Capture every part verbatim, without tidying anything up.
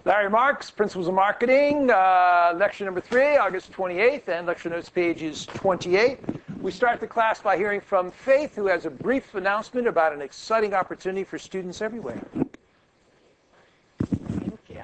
Larry Marks, Principles of Marketing, uh, lecture number three, August twenty-eighth, and lecture notes page is twenty-eight. We start the class by hearing from Faith, who has a brief announcement about an exciting opportunity for students everywhere. Thank you.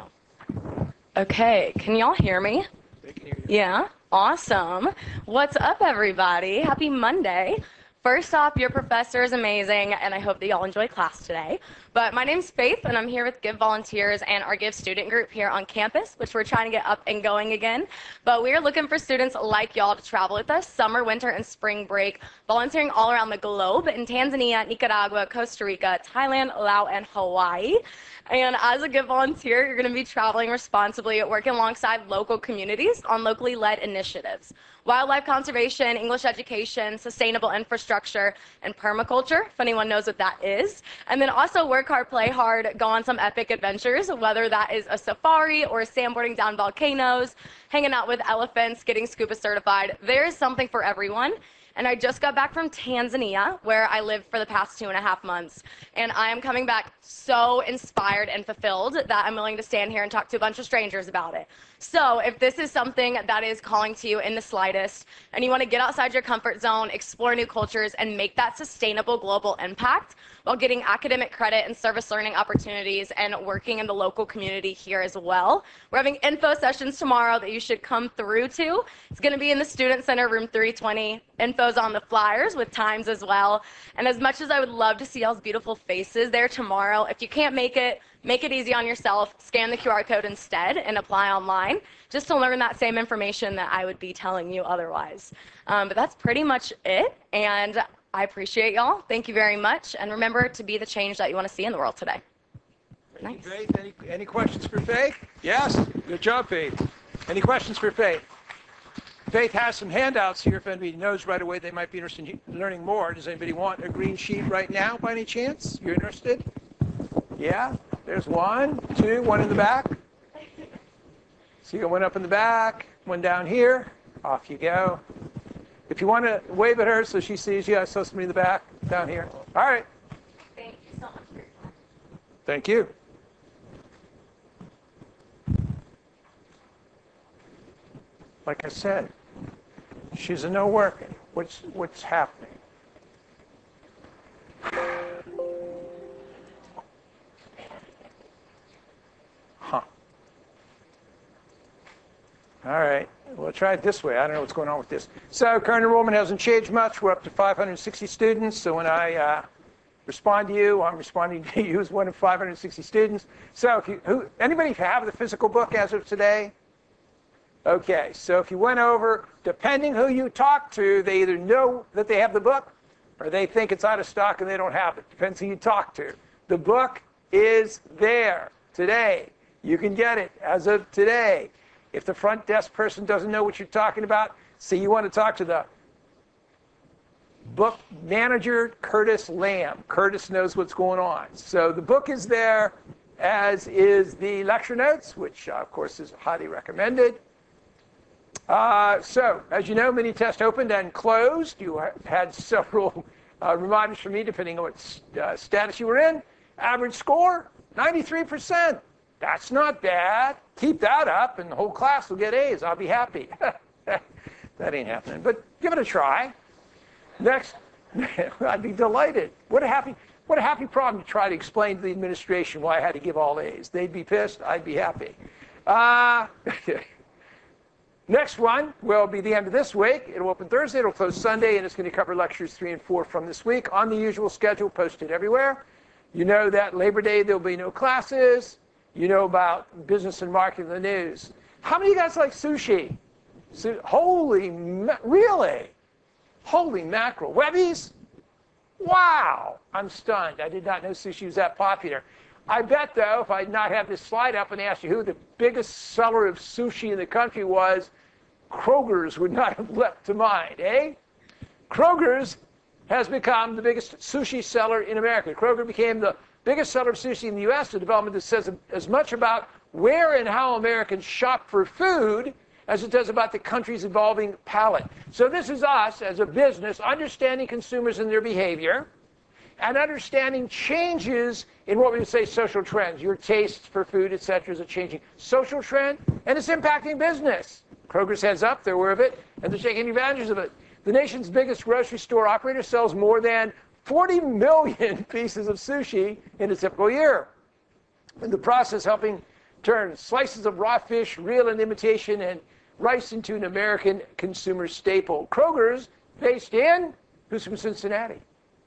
Okay, can y'all hear me? They can hear you. Yeah, awesome. What's up, everybody? Happy Monday. First off, your professor is amazing, and I hope that y'all enjoy class today. But my name's Faith, and I'm here with Give Volunteers and our Give student group here on campus, which we're trying to get up and going again. But we are looking for students like y'all to travel with us summer, winter, and spring break, volunteering all around the globe in Tanzania, Nicaragua, Costa Rica, Thailand, Laos, and Hawaii. And as a Give volunteer, you're going to be traveling responsibly, working alongside local communities on locally led initiatives. Wildlife conservation, English education, sustainable infrastructure, and permaculture, if anyone knows what that is. And then also work hard, play hard, go on some epic adventures, whether that is a safari or sandboarding down volcanoes, hanging out with elephants, getting scuba certified. There is something for everyone. And I just got back from Tanzania, where I lived for the past two and a half months. And I am coming back so inspired and fulfilled that I'm willing to stand here and talk to a bunch of strangers about it. So if this is something that is calling to you in the slightest, and you want to get outside your comfort zone, explore new cultures, and make that sustainable global impact while getting academic credit and service learning opportunities and working in the local community here as well, we're having info sessions tomorrow that you should come through to. It's going to be in the Student Center, room three twenty. Info's on the flyers with times as well. And as much as I would love to see y'all's beautiful faces there tomorrow, if you can't make it, make it easy on yourself, scan the Q R code instead and apply online just to learn that same information that I would be telling you otherwise. Um, but that's pretty much it, and I appreciate y'all. Thank you very much, and remember to be the change that you want to see in the world today. Thank Nice. you, Faith. Any, any questions for Faith? Yes? Good job, Faith. Any questions for Faith? Faith has some handouts here if anybody knows right away they might be interested in learning more. Does anybody want a green sheet right now by any chance? You're interested? Yeah? There's one, two, one in the back. So you got one up in the back, one down here. Off you go. If you want to wave at her so she sees you, I saw somebody in the back down here. All right. Thank you so much for your time. Thank you. Like I said, she's a no working. What's what's happening? Huh. All right. We'll try it this way. I don't know what's going on with this. So current enrollment hasn't changed much. We're up to five hundred sixty students. So when I uh, respond to you, I'm responding to you as one of five hundred sixty students. So if you, who, anybody have the physical book as of today? Okay, so if you went over, depending who you talk to, they either know that they have the book or they think it's out of stock and they don't have it. Depends who you talk to. The book is there today. You can get it as of today. If the front desk person doesn't know what you're talking about, say you want to talk to the book manager, Curtis Lamb. Curtis knows what's going on. So the book is there, as is the lecture notes, which, uh, of course, is highly recommended. Uh, so, as you know, mini test opened and closed. You had several uh, reminders from me, depending on what uh, status you were in. Average score, ninety-three percent. That's not bad. Keep that up, and the whole class will get A's. I'll be happy. That ain't happening, but give it a try. Next, I'd be delighted. What a happy, what a happy problem to try to explain to the administration why I had to give all A's. They'd be pissed. I'd be happy. Uh, Next one will be the end of this week. It'll open Thursday, it'll close Sunday, and it's going to cover lectures three and four from this week on the usual schedule, posted everywhere. You know that Labor Day there'll be no classes. You know about business and marketing the news. How many of you guys like sushi? Su- Holy, ma- really? Holy mackerel. Webbies? Wow, I'm stunned. I did not know sushi was that popular. I bet, though, if I did not have this slide up and asked you who the biggest seller of sushi in the country was, Kroger's would not have leapt to mind, eh? Kroger's has become the biggest sushi seller in America. Kroger became the biggest seller of sushi in the U S, a development that says as much about where and how Americans shop for food as it does about the country's evolving palate. So this is us, as a business, understanding consumers and their behavior, and understanding changes in what we would say social trends. Your tastes for food, et cetera, is a changing social trend, and it's impacting business. Kroger's heads up, they're aware of it, and they're taking advantage of it. The nation's biggest grocery store operator sells more than forty million pieces of sushi in a typical year. In the process, helping turn slices of raw fish, real and imitation, and rice into an American consumer staple. Kroger's based in, who's from Cincinnati?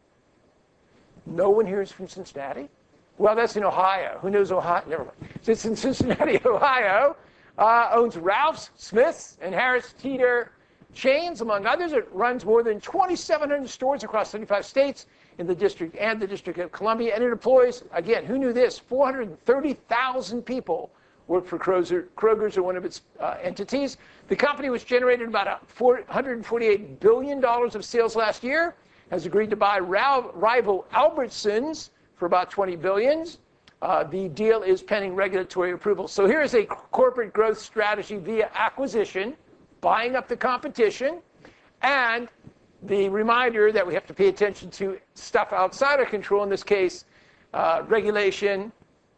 No one here is from Cincinnati? Well, that's in Ohio. Who knows Ohio? Never mind. So it's in Cincinnati, Ohio. Uh, owns Ralph's, Smith's, and Harris Teeter chains, among others. It runs more than twenty-seven hundred stores across seventy-five states in the district and the District of Columbia. And it employs, again, who knew this? four hundred thirty thousand people work for Kroger, Kroger's or one of its uh, entities. The company, which generated about four hundred forty-eight billion dollars of sales last year, has agreed to buy rival Albertsons for about twenty billion dollars. Uh, the deal is pending regulatory approval. So here is a corporate growth strategy via acquisition, buying up the competition, and the reminder that we have to pay attention to stuff outside our control, in this case, uh, regulation,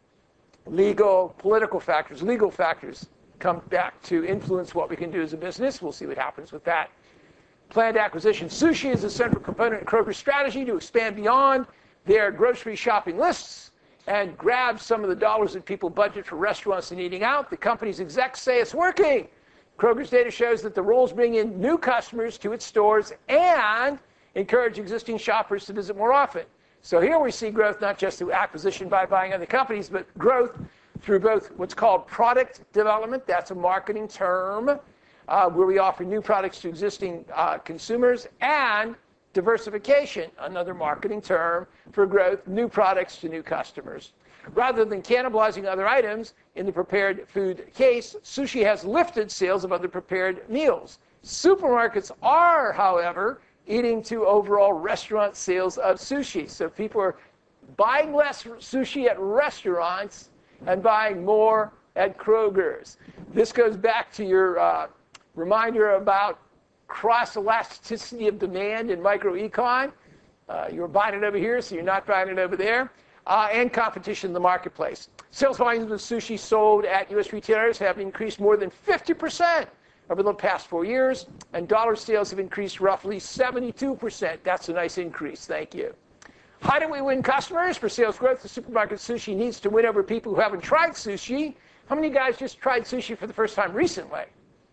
legal, political factors. Legal factors come back to influence what we can do as a business. We'll see what happens with that. Planned acquisition. Sushi is a central component of Kroger's strategy to expand beyond their grocery shopping lists and grab some of the dollars that people budget for restaurants and eating out. The company's execs say it's working. Kroger's data shows that the rolls bring in new customers to its stores and encourage existing shoppers to visit more often. So here we see growth not just through acquisition by buying other companies, but growth through both what's called product development, that's a marketing term, uh, where we offer new products to existing uh, consumers, and diversification, another marketing term for growth, new products to new customers. Rather than cannibalizing other items, in the prepared food case, sushi has lifted sales of other prepared meals. Supermarkets are, however, eating to overall restaurant sales of sushi. So people are buying less sushi at restaurants and buying more at Kroger's. This goes back to your uh, reminder about cross-elasticity of demand in microecon. Uh, you're buying it over here, so you're not buying it over there. Uh, and competition in the marketplace. Sales volumes of sushi sold at U S retailers have increased more than fifty percent over the past four years, and dollar sales have increased roughly seventy-two percent. That's a nice increase, thank you. How do we win customers? For sales growth, the supermarket sushi needs to win over people who haven't tried sushi. How many guys just tried sushi for the first time recently?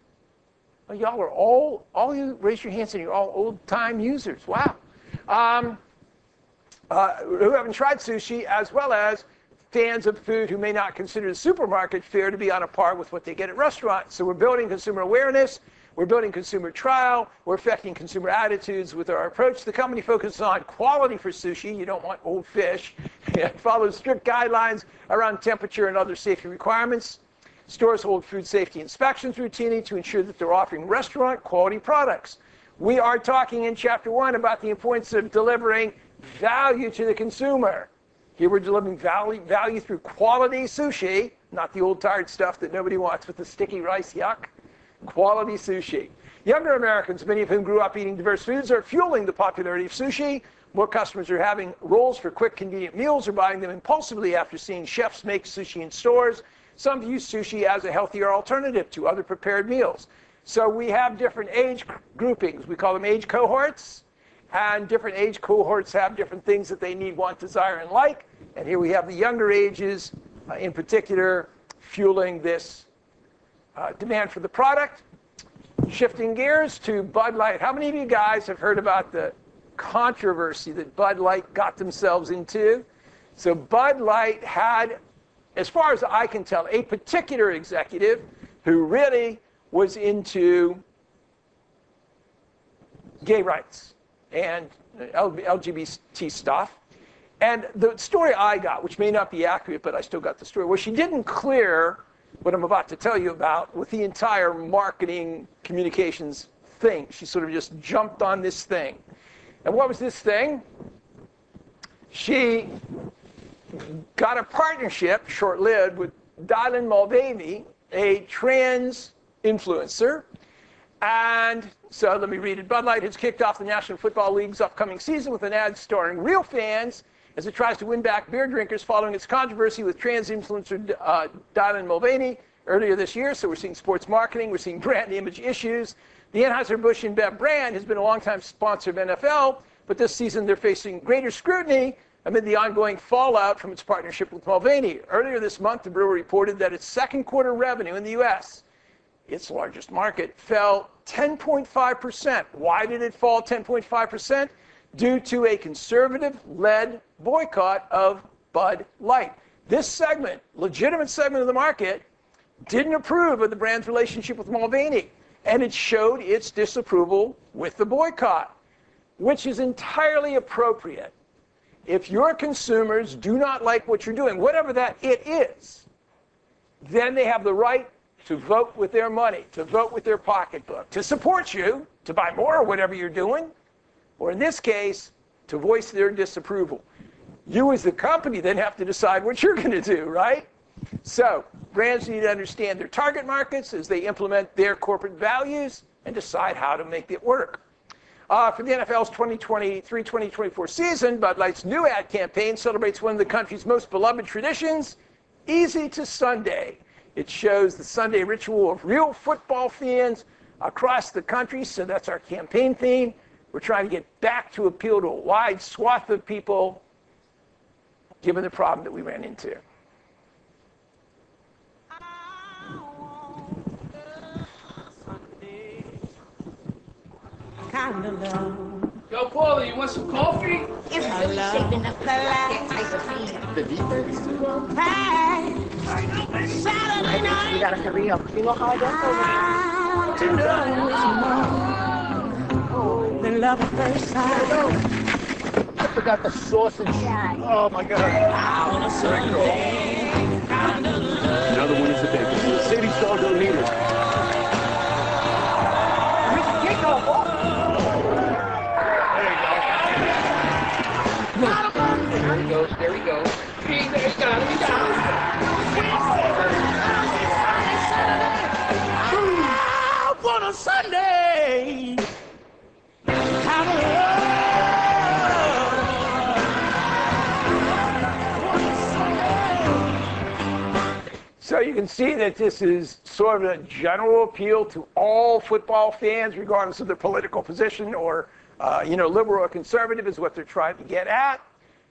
Well, y'all are all, all you raise your hands and you're all old-time users. Wow. Um, uh, who haven't tried sushi, as well as fans of food who may not consider the supermarket fare to be on a par with what they get at restaurants. So we're building consumer awareness. We're building consumer trial. We're affecting consumer attitudes with our approach. The company focuses on quality for sushi. You don't want old fish. It follows strict guidelines around temperature and other safety requirements. Stores hold food safety inspections routinely to ensure that they're offering restaurant quality products. We are talking in chapter one about the importance of delivering value to the consumer. Here we're delivering value, value through quality sushi, not the old tired stuff that nobody wants with the sticky rice, yuck. Quality sushi. Younger Americans, many of whom grew up eating diverse foods, are fueling the popularity of sushi. More customers are having rolls for quick, convenient meals or buying them impulsively after seeing chefs make sushi in stores. Some view sushi as a healthier alternative to other prepared meals. So we have different age groupings. We call them age cohorts. And different age cohorts have different things that they need, want, desire, and like. And here we have the younger ages, uh, in particular, fueling this uh, demand for the product. Shifting gears to Bud Light. How many of you guys have heard about the controversy that Bud Light got themselves into? So Bud Light had, as far as I can tell, a particular executive who really was into gay rights and L G B T stuff. And the story I got, which may not be accurate, but I still got the story, was she didn't clear what I'm about to tell you about with the entire marketing communications thing. She sort of just jumped on this thing. And what was this thing? She got a partnership, short-lived, with Dylan Mulvaney, a trans influencer. And so let me read it. Bud Light has kicked off the National Football League's upcoming season with an ad starring real fans as it tries to win back beer drinkers following its controversy with trans influencer uh, Dylan Mulvaney earlier this year. So we're seeing sports marketing. We're seeing brand image issues. The Anheuser-Busch InBev brand has been a longtime sponsor of N F L, but this season they're facing greater scrutiny amid the ongoing fallout from its partnership with Mulvaney. Earlier this month, the brewer reported that its second quarter revenue in the U S, its largest market, fell ten point five percent. Why did it fall ten point five percent? Due to a conservative-led boycott of Bud Light. This segment, legitimate segment of the market, didn't approve of the brand's relationship with Mulvaney, and it showed its disapproval with the boycott, which is entirely appropriate. If your consumers do not like what you're doing, whatever that it is, then they have the right to vote with their money, to vote with their pocketbook, to support you, to buy more or whatever you're doing, or in this case, to voice their disapproval. You as the company then have to decide what you're going to do, right? So brands need to understand their target markets as they implement their corporate values and decide how to make it work. Uh, for the N F L's twenty twenty-three twenty twenty-four season, Bud Light's new ad campaign celebrates one of the country's most beloved traditions, Easy to Sunday. It shows the Sunday ritual of real football fans across the country, so that's our campaign theme. We're trying to get back to appeal to a wide swath of people, given the problem that we ran into. Kind of love. Yo, Paula, you want some coffee? It's really shaping up the light type of feed. The defense. Saturday night. You gotta hurry up. You know how I get To know is more than love at first sight. I forgot the sausage. Oh my God. On a Sunday. Kind of love. Another one is the bacon. The city's dog don't need it. There he goes, there he goes. There he goes, there he goes. On a Sunday. Kind of love. So you can see that this is sort of a general appeal to all football fans, regardless of their political position or, uh, you know, liberal or conservative is what they're trying to get at.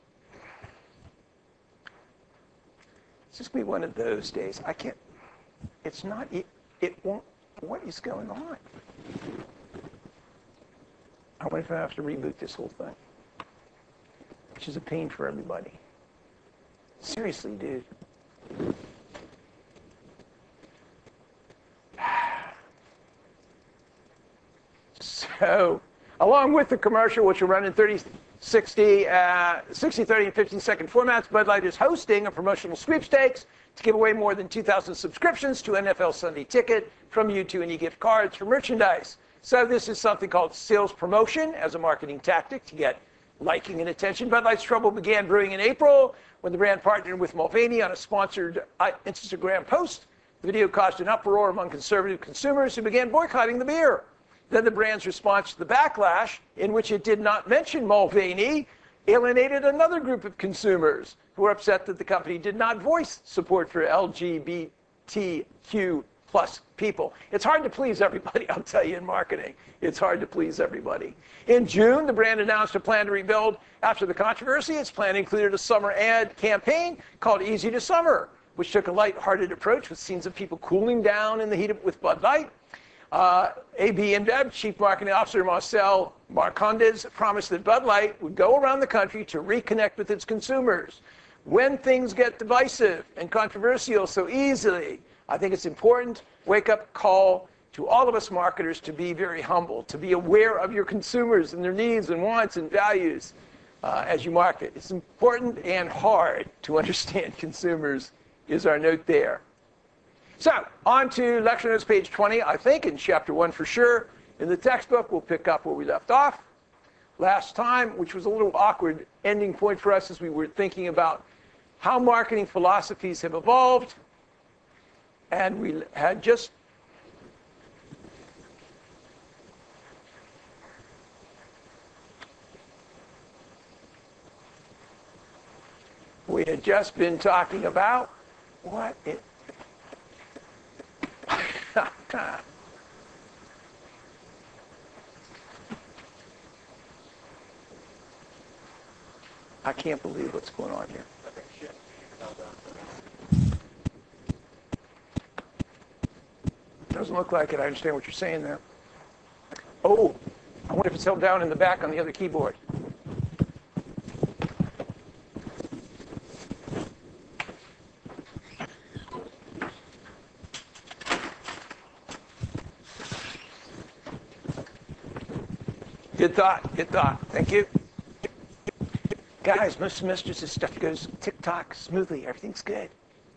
It's just be one of those days. I can't, it's not, it, it won't, what is going on? I wonder if I have to reboot this whole thing, which is a pain for everybody. Seriously, dude. So, along with the commercial, which will run in thirty, sixty, uh, sixty, thirty, and fifteen second formats, Bud Light is hosting a promotional sweepstakes to give away more than two thousand subscriptions to N F L Sunday Ticket from you to any gift cards for merchandise. So this is something called sales promotion as a marketing tactic to get liking and attention. Bud Light's trouble began brewing in April when the brand partnered with Mulvaney on a sponsored Instagram post. The video caused an uproar among conservative consumers who began boycotting the beer. Then the brand's response to the backlash, in which it did not mention Mulvaney, alienated another group of consumers who were upset that the company did not voice support for L G B T Q plus people. It's hard to please everybody, I'll tell you, in marketing. It's hard to please everybody. In June, the brand announced a plan to rebuild after the controversy. Its plan included a summer ad campaign called Easy to Summer, which took a light-hearted approach with scenes of people cooling down in the heat of, with Bud Light. Uh, A B InBev Chief Marketing Officer Marcel Marcondes promised that Bud Light would go around the country to reconnect with its consumers. When things get divisive and controversial so easily, I think it's important, wake-up call to all of us marketers to be very humble, to be aware of your consumers and their needs and wants and values uh, as you market. It's important and hard to understand consumers, is our note there. So, on to lecture notes, page twenty, I think, in chapter one for sure. In the textbook, we'll pick up where we left off last time, which was a little awkward ending point for us as we were thinking about how marketing philosophies have evolved. And we had just had just been talking about what it. I can't believe what's going on here. Doesn't look like it. I understand what you're saying there. Oh, I wonder if it's held down in the back on the other keyboard. Good thought. Good thought. Thank you. Guys, most semesters this stuff goes tick-tock smoothly. Everything's good.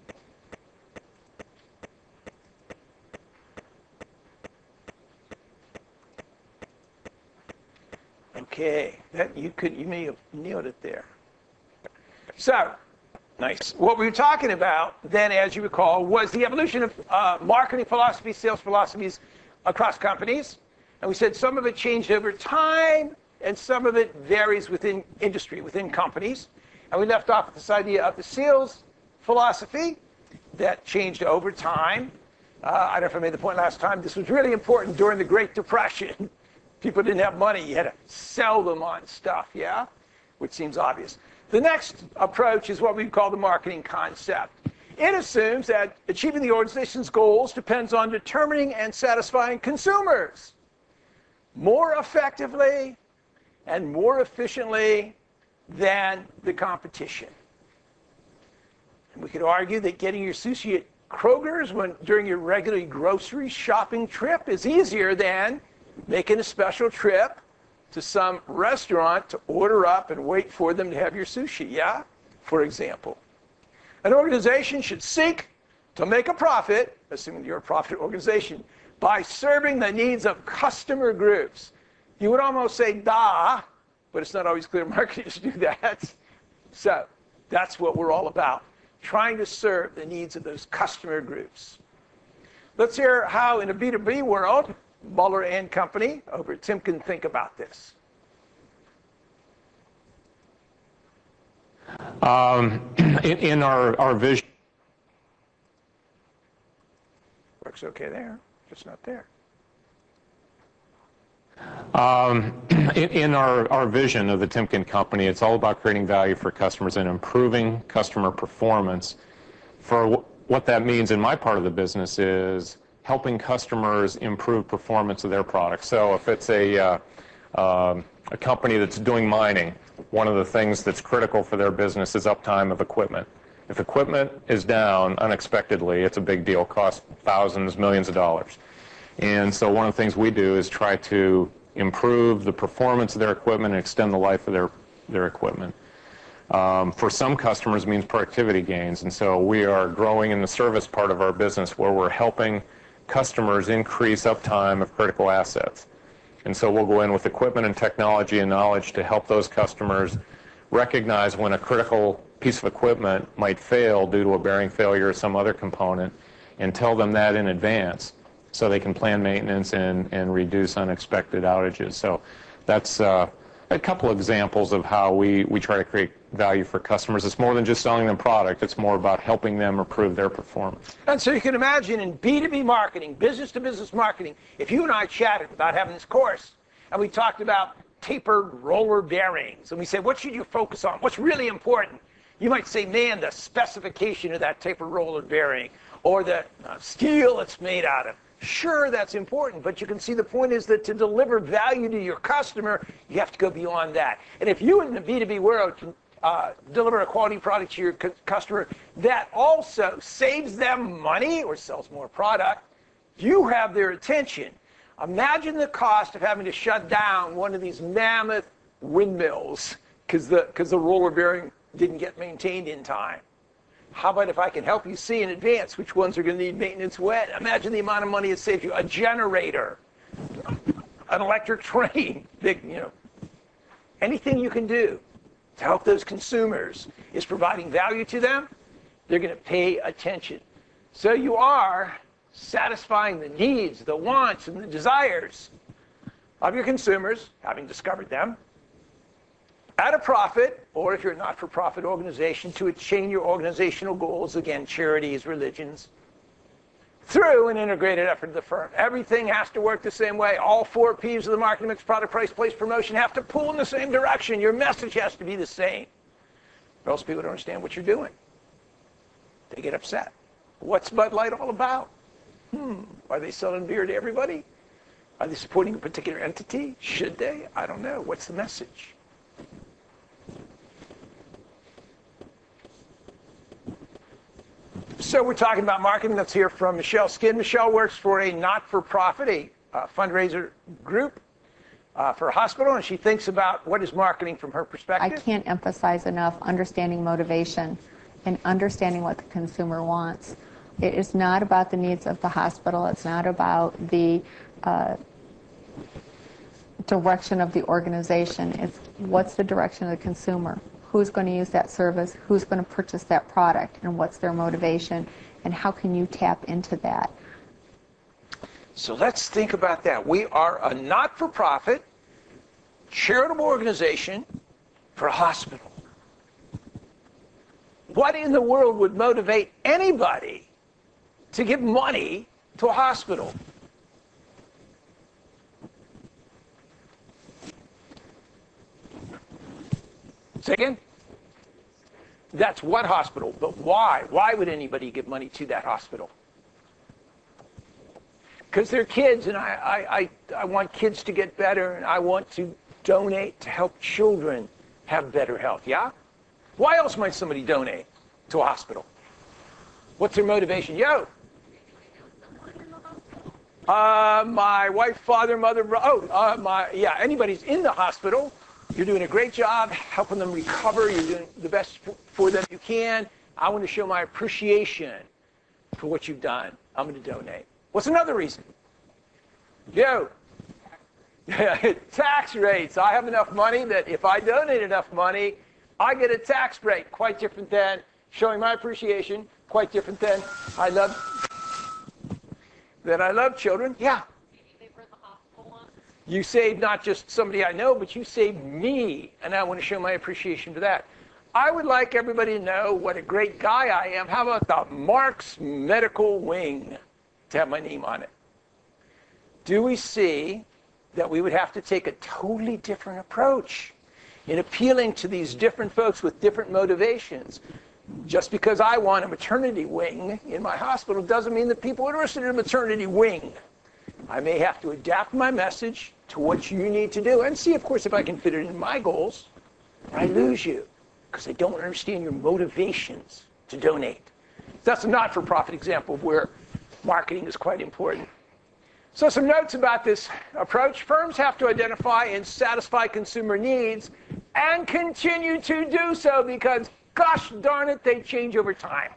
Okay, that you could you may have nailed it there. So, nice. What we were talking about then, as you recall, was the evolution of uh, marketing philosophy, sales philosophies across companies. And we said some of it changed over time, and some of it varies within industry, within companies. And we left off with this idea of the sales philosophy that changed over time. Uh, I don't know if I made the point last time. This was really important during the Great Depression. People didn't have money. You had to sell them on stuff, yeah? Which seems obvious. The next approach is what we call the marketing concept. It assumes that achieving the organization's goals depends on determining and satisfying consumers more effectively and more efficiently than the competition. And we could argue that getting your sushi at Kroger's when, during your regular grocery shopping trip is easier than making a special trip to some restaurant to order up and wait for them to have your sushi, yeah? For example. An organization should seek to make a profit, assuming you're a profit organization, by serving the needs of customer groups. You would almost say, da, but it's not always clear marketers do that. So that's what we're all about, trying to serve the needs of those customer groups. Let's hear how, in a B two B world, Muller and Company over at Timken think about this. Um, in, in our, our vision. Works okay there, just not there. Um, in, in our, our vision of the Timken Company, it's all about creating value for customers and improving customer performance. For w- what that means in my part of the business is helping customers improve performance of their products. So if it's a, uh, um, a company that's doing mining, one of the things that's critical for their business is uptime of equipment. If equipment is down unexpectedly, it's a big deal, costs thousands, millions of dollars. And so one of the things we do is try to improve the performance of their equipment and extend the life of their, their equipment. Um, for some customers, it means productivity gains. And so we are growing in the service part of our business where we're helping customers increase uptime of critical assets. And so we'll go in with equipment and technology and knowledge to help those customers recognize when a critical piece of equipment might fail due to a bearing failure or some other component, and tell them that in advance so they can plan maintenance and, and reduce unexpected outages. So that's uh, a couple examples of how we, we try to create value for customers. It's more than just selling them product. It's more about helping them improve their performance. And so you can imagine in B two B marketing, business-to-business marketing, if you and I chatted without having this course, and we talked about tapered roller bearings, and we said, what should you focus on? What's really important? You might say, man, the specification of that tapered roller bearing, or the uh, steel it's made out of. Sure, that's important, but you can see the point is that to deliver value to your customer, you have to go beyond that. And if you in the B two B world can uh, deliver a quality product to your cu- customer that also saves them money or sells more product, you have their attention. Imagine the cost of having to shut down one of these mammoth windmills because the, because the roller bearing didn't get maintained in time. How about if I can help you see in advance which ones are going to need maintenance when? Imagine the amount of money it saves you. A generator, an electric train, big, you know. Anything you can do to help those consumers is providing value to them, they're going to pay attention. So you are satisfying the needs, the wants, and the desires of your consumers, having discovered them, at a profit, or if you're a not-for-profit organization, to attain your organizational goals, again, charities, religions, through an integrated effort of the firm. Everything has to work the same way. All four P's of the marketing mix, product, price, place, promotion, have to pull in the same direction. Your message has to be the same. Or else people don't understand what you're doing. They get upset. What's Bud Light all about? Hmm, are they selling beer to everybody? Are they supporting a particular entity? Should they? I don't know. What's the message? So we're talking about marketing. Let's hear from Michelle Skid. Michelle works for a not-for-profit, a uh, fundraiser group uh, for a hospital, and she thinks about what is marketing from her I perspective. can't emphasize enough understanding motivation and understanding what the consumer wants. It is not about the needs of the hospital. It's not about the uh, direction of the organization. It's what's the direction of the consumer. Who's going to use that service, who's going to purchase that product, and what's their motivation, and how can you tap into that? So let's think about that. We are a not-for-profit charitable organization for a hospital. What in the world would motivate anybody to give money to a hospital? Say again? That's what hospital, but why? Why would anybody give money to that hospital? Because they're kids, and I, I, I, I want kids to get better, and I want to donate to help children have better health, yeah? Why else might somebody donate to a hospital? What's their motivation? Yo! Uh, my wife, father, mother, bro- oh, uh, my, yeah, anybody's in the hospital. You're doing a great job helping them recover. You're doing the best for them you can. I want to show my appreciation for what you've done. I'm going to donate. What's another reason? Yo, tax rates. I have enough money that if I donate enough money, I get a tax break. Quite different than showing my appreciation. Quite different than I love, that I love children. Yeah. You saved not just somebody I know, but you saved me, and I want to show my appreciation for that. I would like everybody to know what a great guy I am. How about the Marks Medical Wing to have my name on it? Do we see that we would have to take a totally different approach in appealing to these different folks with different motivations? Just because I want a maternity wing in my hospital doesn't mean that people are interested in a maternity wing. I may have to adapt my message to what you need to do and see, of course, if I can fit it in my goals, or I lose you because I don't understand your motivations to donate. That's a not-for-profit example of where marketing is quite important. So some notes about this approach. Firms have to identify and satisfy consumer needs and continue to do so because, gosh darn it, they change over time.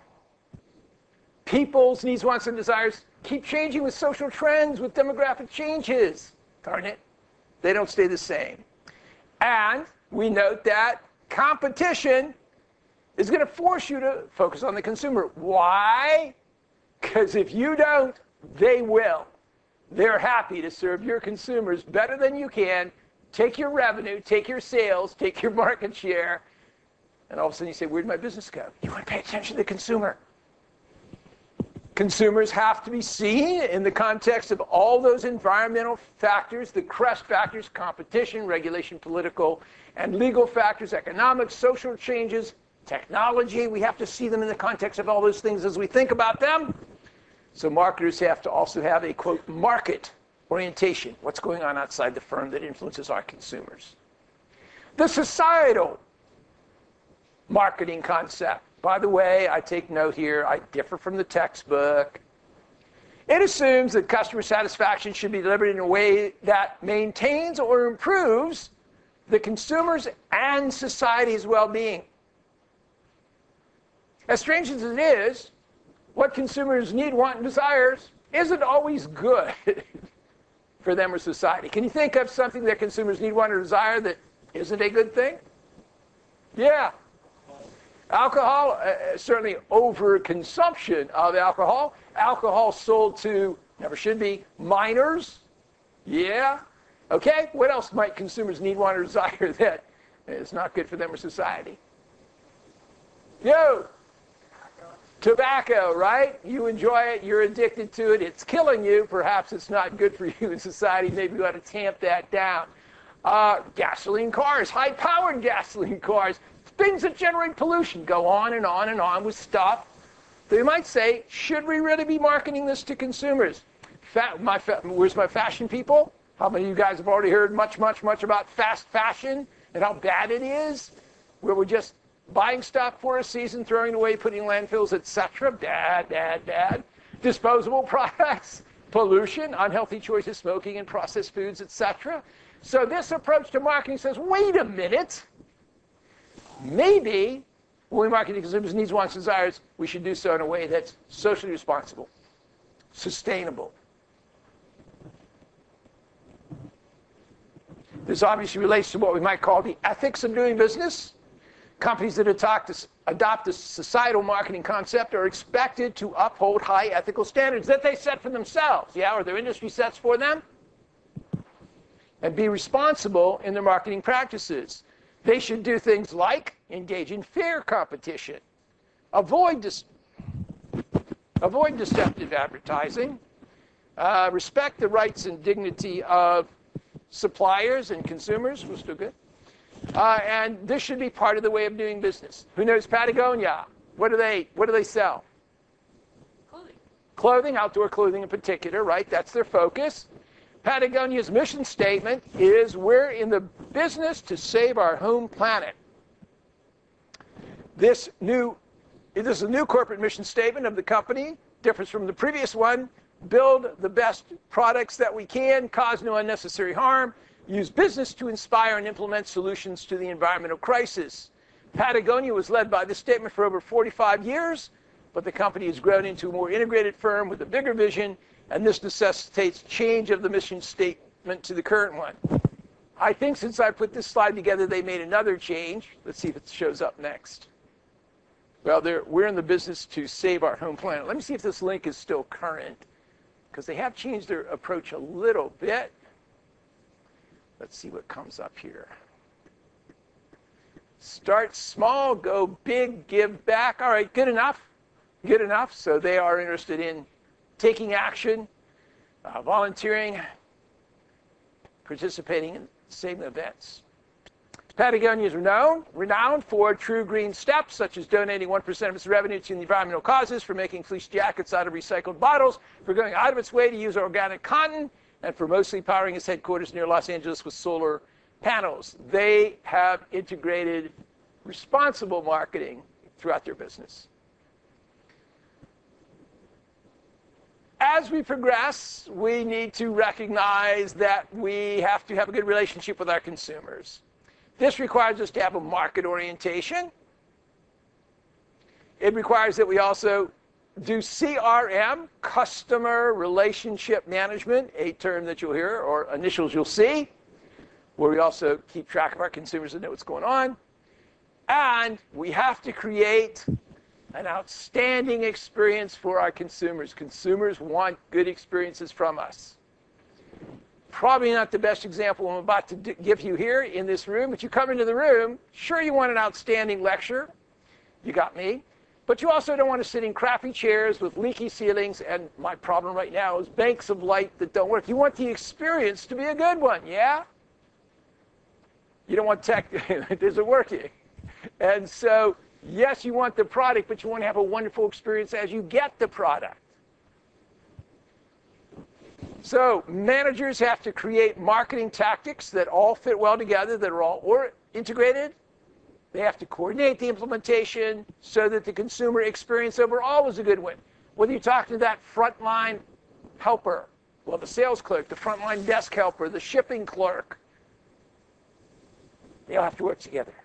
People's needs, wants, and desires keep changing with social trends, with demographic changes. Darn it. They don't stay the same. And we note that competition is going to force you to focus on the consumer. Why? Because if you don't, they will. They're happy to serve your consumers better than you can, take your revenue, take your sales, take your market share, and all of a sudden you say, where'd my business go? You want to pay attention to the consumer. Consumers have to be seen in the context of all those environmental factors, the CREST factors, competition, regulation, political, and legal factors, economic, social changes, technology. We have to see them in the context of all those things as we think about them. So marketers have to also have a, quote, market orientation. What's going on outside the firm that influences our consumers? The societal marketing concept. By the way, I take note here, I differ from the textbook. It assumes that customer satisfaction should be delivered in a way that maintains or improves the consumer's and society's well-being. As strange as it is, what consumers need, want, and desires isn't always good for them or society. Can you think of something that consumers need, want, or desire that isn't a good thing? Yeah. Alcohol, uh, certainly overconsumption of alcohol. Alcohol sold to, never should be, minors. Yeah. Okay, what else might consumers need, want, or desire that It's not good for them or society. Yo! Tobacco, right? You enjoy it, you're addicted to it, it's killing you. Perhaps it's not good for you in society. Maybe you ought to tamp that down. Uh, gasoline cars, high-powered gasoline cars, things that generate pollution. Go on and on and on with stuff. So you might say, should we really be marketing this to consumers? Fa- my fa- where's my fashion people? How many of you guys have already heard much, much, much about fast fashion and how bad it is? Where we're just buying stuff for a season, throwing it away, putting in landfills, et cetera. Bad, bad, bad. Disposable products, pollution, unhealthy choices, smoking and processed foods, et cetera. So this approach to marketing says, wait a minute. Maybe when we market to consumers' needs, wants, desires, we should do so in a way that's socially responsible, sustainable. This obviously relates to what we might call the ethics of doing business. Companies that adopt a societal marketing concept are expected to uphold high ethical standards that they set for themselves, yeah, or their industry sets for them, and be responsible in their marketing practices. They should do things like engage in fair competition, avoid, dis- avoid deceptive advertising, uh, respect the rights and dignity of suppliers and consumers. We're still good. Uh, and this should be part of the way of doing business. Who knows Patagonia? What do they, what do they sell? Clothing. Clothing, outdoor clothing in particular, right? That's their focus. Patagonia's mission statement is, we're in the business to save our home planet. This new, this is a new corporate mission statement of the company, differs from the previous one. Build the best products that we can, cause no unnecessary harm, use business to inspire and implement solutions to the environmental crisis. Patagonia was led by this statement for over forty-five years, but the company has grown into a more integrated firm with a bigger vision, and this necessitates change of the mission statement to the current one. I think since I put this slide together, they made another change. Let's see if it shows up next. Well, we're in the business to save our home planet. Let me see if this link is still current, because they have changed their approach a little bit. Let's see what comes up here. Start small, go big, give back. All right, good enough. Good enough. So they are interested in taking action, uh, volunteering, participating in saving events. Patagonia is renowned, renowned for true green steps, such as donating one percent of its revenue to environmental causes, for making fleece jackets out of recycled bottles, for going out of its way to use organic cotton, and for mostly powering its headquarters near Los Angeles with solar panels. They have integrated responsible marketing throughout their business. As we progress, we need to recognize that we have to have a good relationship with our consumers. This requires us to have a market orientation. It requires that we also do C R M, customer relationship management, a term that you'll hear, or initials you'll see, where we also keep track of our consumers and know what's going on. And we have to create an outstanding experience for our consumers. Consumers want good experiences from us. Probably not the best example I'm about to give you here in this room, but you come into the room, sure, you want an outstanding lecture. You got me. But you also don't want to sit in crappy chairs with leaky ceilings, and my problem right now is banks of light that don't work. You want the experience to be a good one, yeah? You don't want tech that isn't working. And so, yes, you want the product, but you want to have a wonderful experience as you get the product. So managers have to create marketing tactics that all fit well together, that are all or integrated. They have to coordinate the implementation so that the consumer experience overall is a good one. Whether you talk to that frontline helper, well, the sales clerk, the frontline desk helper, the shipping clerk, they all have to work together.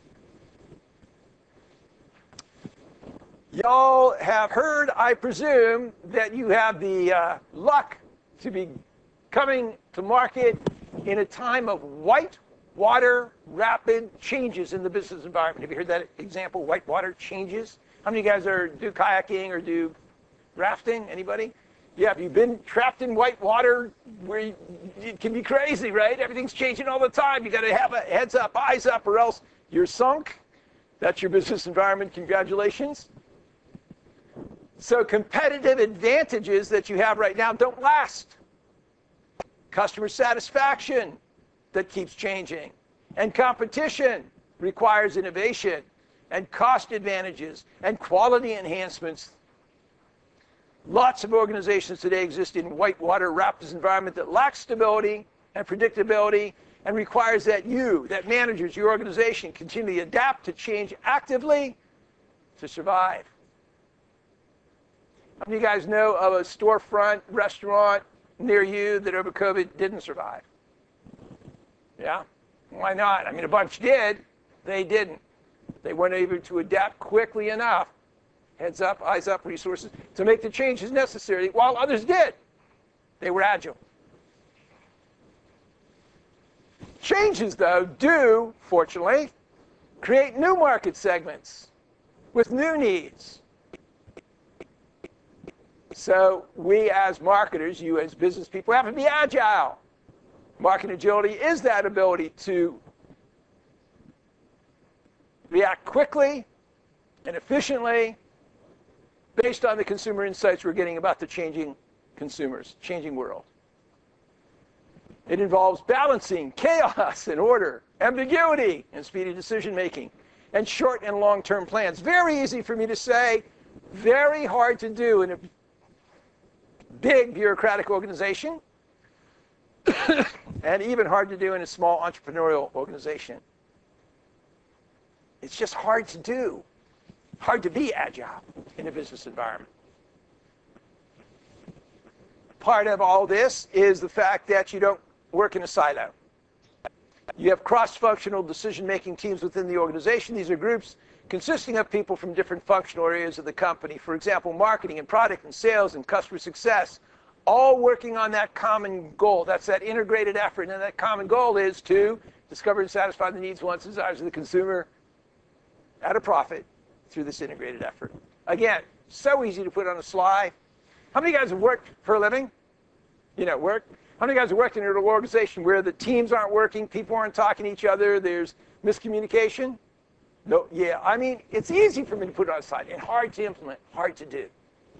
Y'all have heard, I presume, that you have the uh, luck to be coming to market in a time of whitewater rapid changes in the business environment. Have you heard that example, whitewater changes? How many of you guys are do kayaking or do rafting? Anybody? Yeah, have you been trapped in white water where you, it can be crazy, right? Everything's changing all the time. You got to have a heads up, eyes up, or else you're sunk. That's your business environment. Congratulations. So competitive advantages that you have right now don't last. Customer satisfaction that keeps changing. And competition requires innovation and cost advantages and quality enhancements. Lots of organizations today exist in whitewater Raptors environment that lacks stability and predictability and requires that you, that managers, your organization, continually adapt to change actively to survive. How many of you guys know of a storefront restaurant near you that over COVID didn't survive? Yeah? Why not? I mean, a bunch did. They didn't. They weren't able to adapt quickly enough, heads up, eyes up, resources, to make the changes necessary, while others did. They were agile. Changes, though, do, fortunately, create new market segments with new needs. So we as marketers, you as business people, have to be agile. Market agility is that ability to react quickly and efficiently based on the consumer insights we're getting about the changing consumers, changing world. It involves balancing chaos and order, ambiguity and speedy decision making, and short and long-term plans. Very easy for me to say, very hard to do in a big bureaucratic organization, and even hard to do in a small entrepreneurial organization. It's just hard to do. Hard to be agile in a business environment. Part of all this is the fact that you don't work in a silo. You have cross-functional decision-making teams within the organization. These are groups consisting of people from different functional areas of the company. For example, marketing and product and sales and customer success, all working on that common goal. That's that integrated effort. And that common goal is to discover and satisfy the needs, wants, and desires of the consumer at a profit through this integrated effort. Again, so easy to put on a slide. How many guys have worked for a living? You know, work. How many guys have worked in an organization where the teams aren't working, people aren't talking to each other, there's miscommunication? No, yeah, I mean, it's easy for me to put it on a slide and hard to implement, hard to do.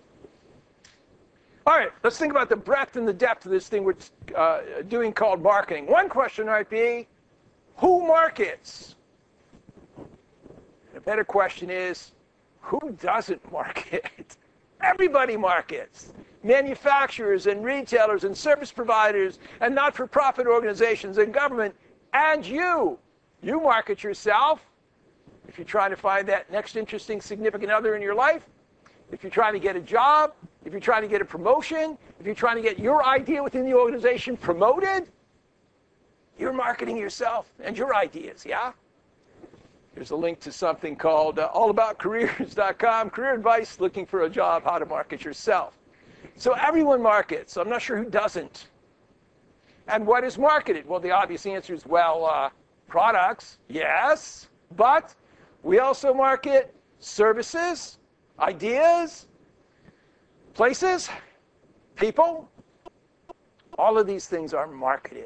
All right, let's think about the breadth and the depth of this thing we're uh, doing called marketing. One question might be, who markets? And a better question is, who doesn't market? Everybody markets. Manufacturers and retailers and service providers and not-for-profit organizations and government and you. You market yourself if you're trying to find that next interesting significant other in your life, if you're trying to get a job, if you're trying to get a promotion, if you're trying to get your idea within the organization promoted, you're marketing yourself and your ideas, yeah? There's a link to something called uh, all about careers dot com, career advice, looking for a job, how to market yourself. So everyone markets. I'm not sure who doesn't. And what is marketed? Well, the obvious answer is, well, uh, products, yes, but we also market services, ideas, places, people. All of these things are marketed.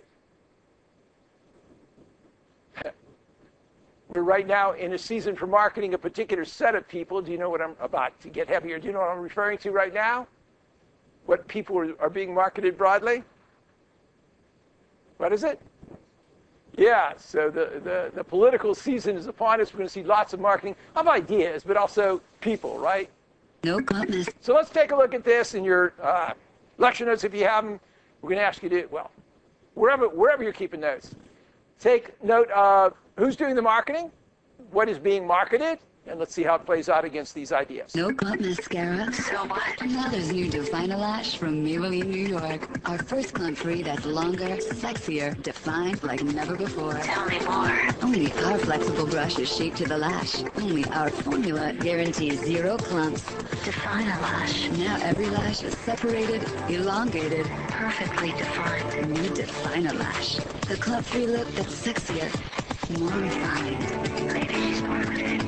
We're right now in a season for marketing a particular set of people. Do you know what I'm about to get heavier? Do you know what I'm referring to right now? What people are, are being marketed broadly? What is it? Yeah, so the, the, the political season is upon us. We're going to see lots of marketing of ideas, but also people, right? No comment. So let's take a look at this in your uh, lecture notes. If you have them, we're going to ask you to, well, wherever, wherever you're keeping notes, take note of who's doing the marketing, what is being marketed, and let's see how it plays out against these ideas. No cut mascara. So what? Now there's new Define-A-Lash from Maybelline, New York. Our first country that's longer, sexier, defined like never before. Tell me more. Only our flexible brush is shaped to the lash. Only our formula guarantees zero clumps. Define-A-Lash. Now every lash is separated, elongated, perfectly defined. New Define-A-Lash. The clump-free look that's sexier, more refined. Ladies, marketing.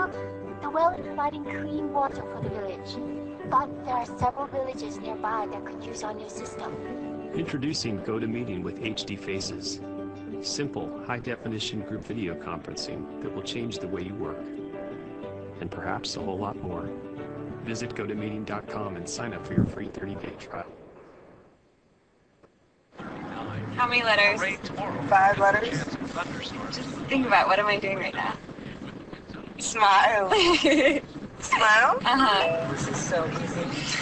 Trump. The well is providing clean water for the village, but there are several villages nearby that could use our new system. Introducing GoToMeeting with H D Faces. Simple, high-definition group video conferencing that will change the way you work. And perhaps a whole lot more. Visit go to meeting dot com and sign up for your free thirty day trial. How many letters? Five letters. Just think about, what am I doing right now? Smile. Smile? Uh-huh. This is so easy.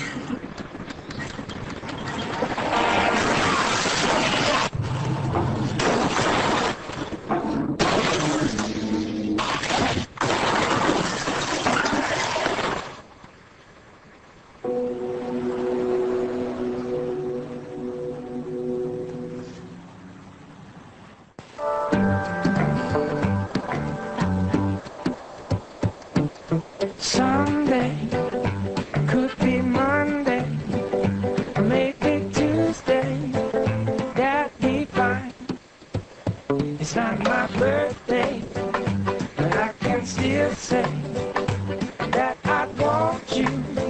Someday could be Monday, or maybe Tuesday. That'd be fine. It's not my birthday, but I can still say that I want you.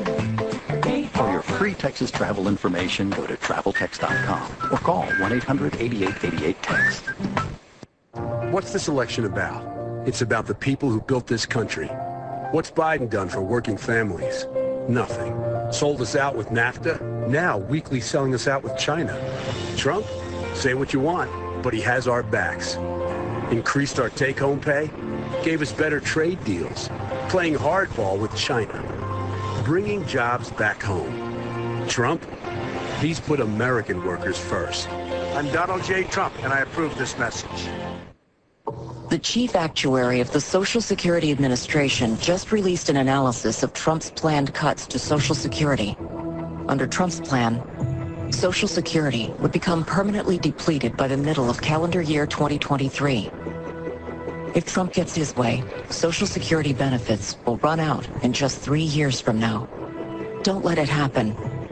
For your free Texas travel information, go to travel text dot com or call one eight hundred eighty-eight eighty-eight text. What's this election about? It's about the people who built this country. What's Biden done for working families? Nothing. Sold us out with NAFTA, now weekly selling us out with China. Trump? Say what you want, but he has our backs. Increased our take-home pay, gave us better trade deals, playing hardball with China, bringing jobs back home. Trump? He's put American workers first. I'm Donald J. Trump, and I approve this message. The chief actuary of the Social Security Administration just released an analysis of Trump's planned cuts to Social Security. Under Trump's plan, Social Security would become permanently depleted by the middle of calendar year twenty twenty-three. If Trump gets his way, Social Security benefits will run out in just three years from now. Don't let it happen.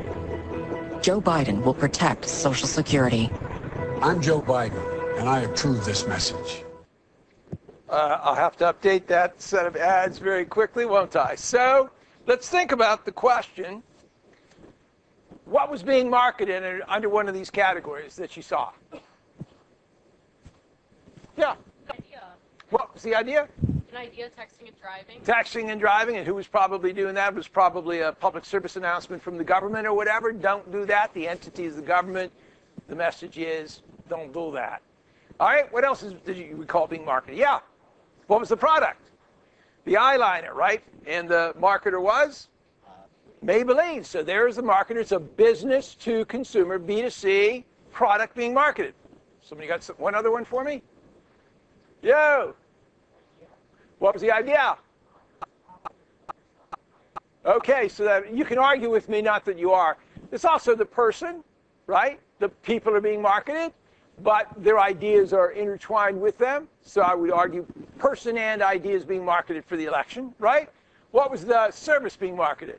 Joe Biden will protect Social Security. I'm Joe Biden, and I approve this message. Uh, I'll have to update that set of ads very quickly, won't I? So let's think about the question, what was being marketed under one of these categories that you saw? Yeah. Idea. What was the idea? An idea, texting and driving. Texting and driving, and who was probably doing that? It was probably a public service announcement from the government or whatever. Don't do that. The entity is the government. The message is, don't do that. All right, what else is, did you recall being marketed? Yeah. What was the product? The eyeliner, right? And the marketer was Maybelline. So there's the marketer. It's a business to consumer, B to C product being marketed. Somebody got some, one other one for me? Yo! What was the idea? Okay, so that you can argue with me, not that you are. It's also the person, right? The people are being marketed, but their ideas are intertwined with them. So I would argue person and ideas being marketed for the election, right? What was the service being marketed?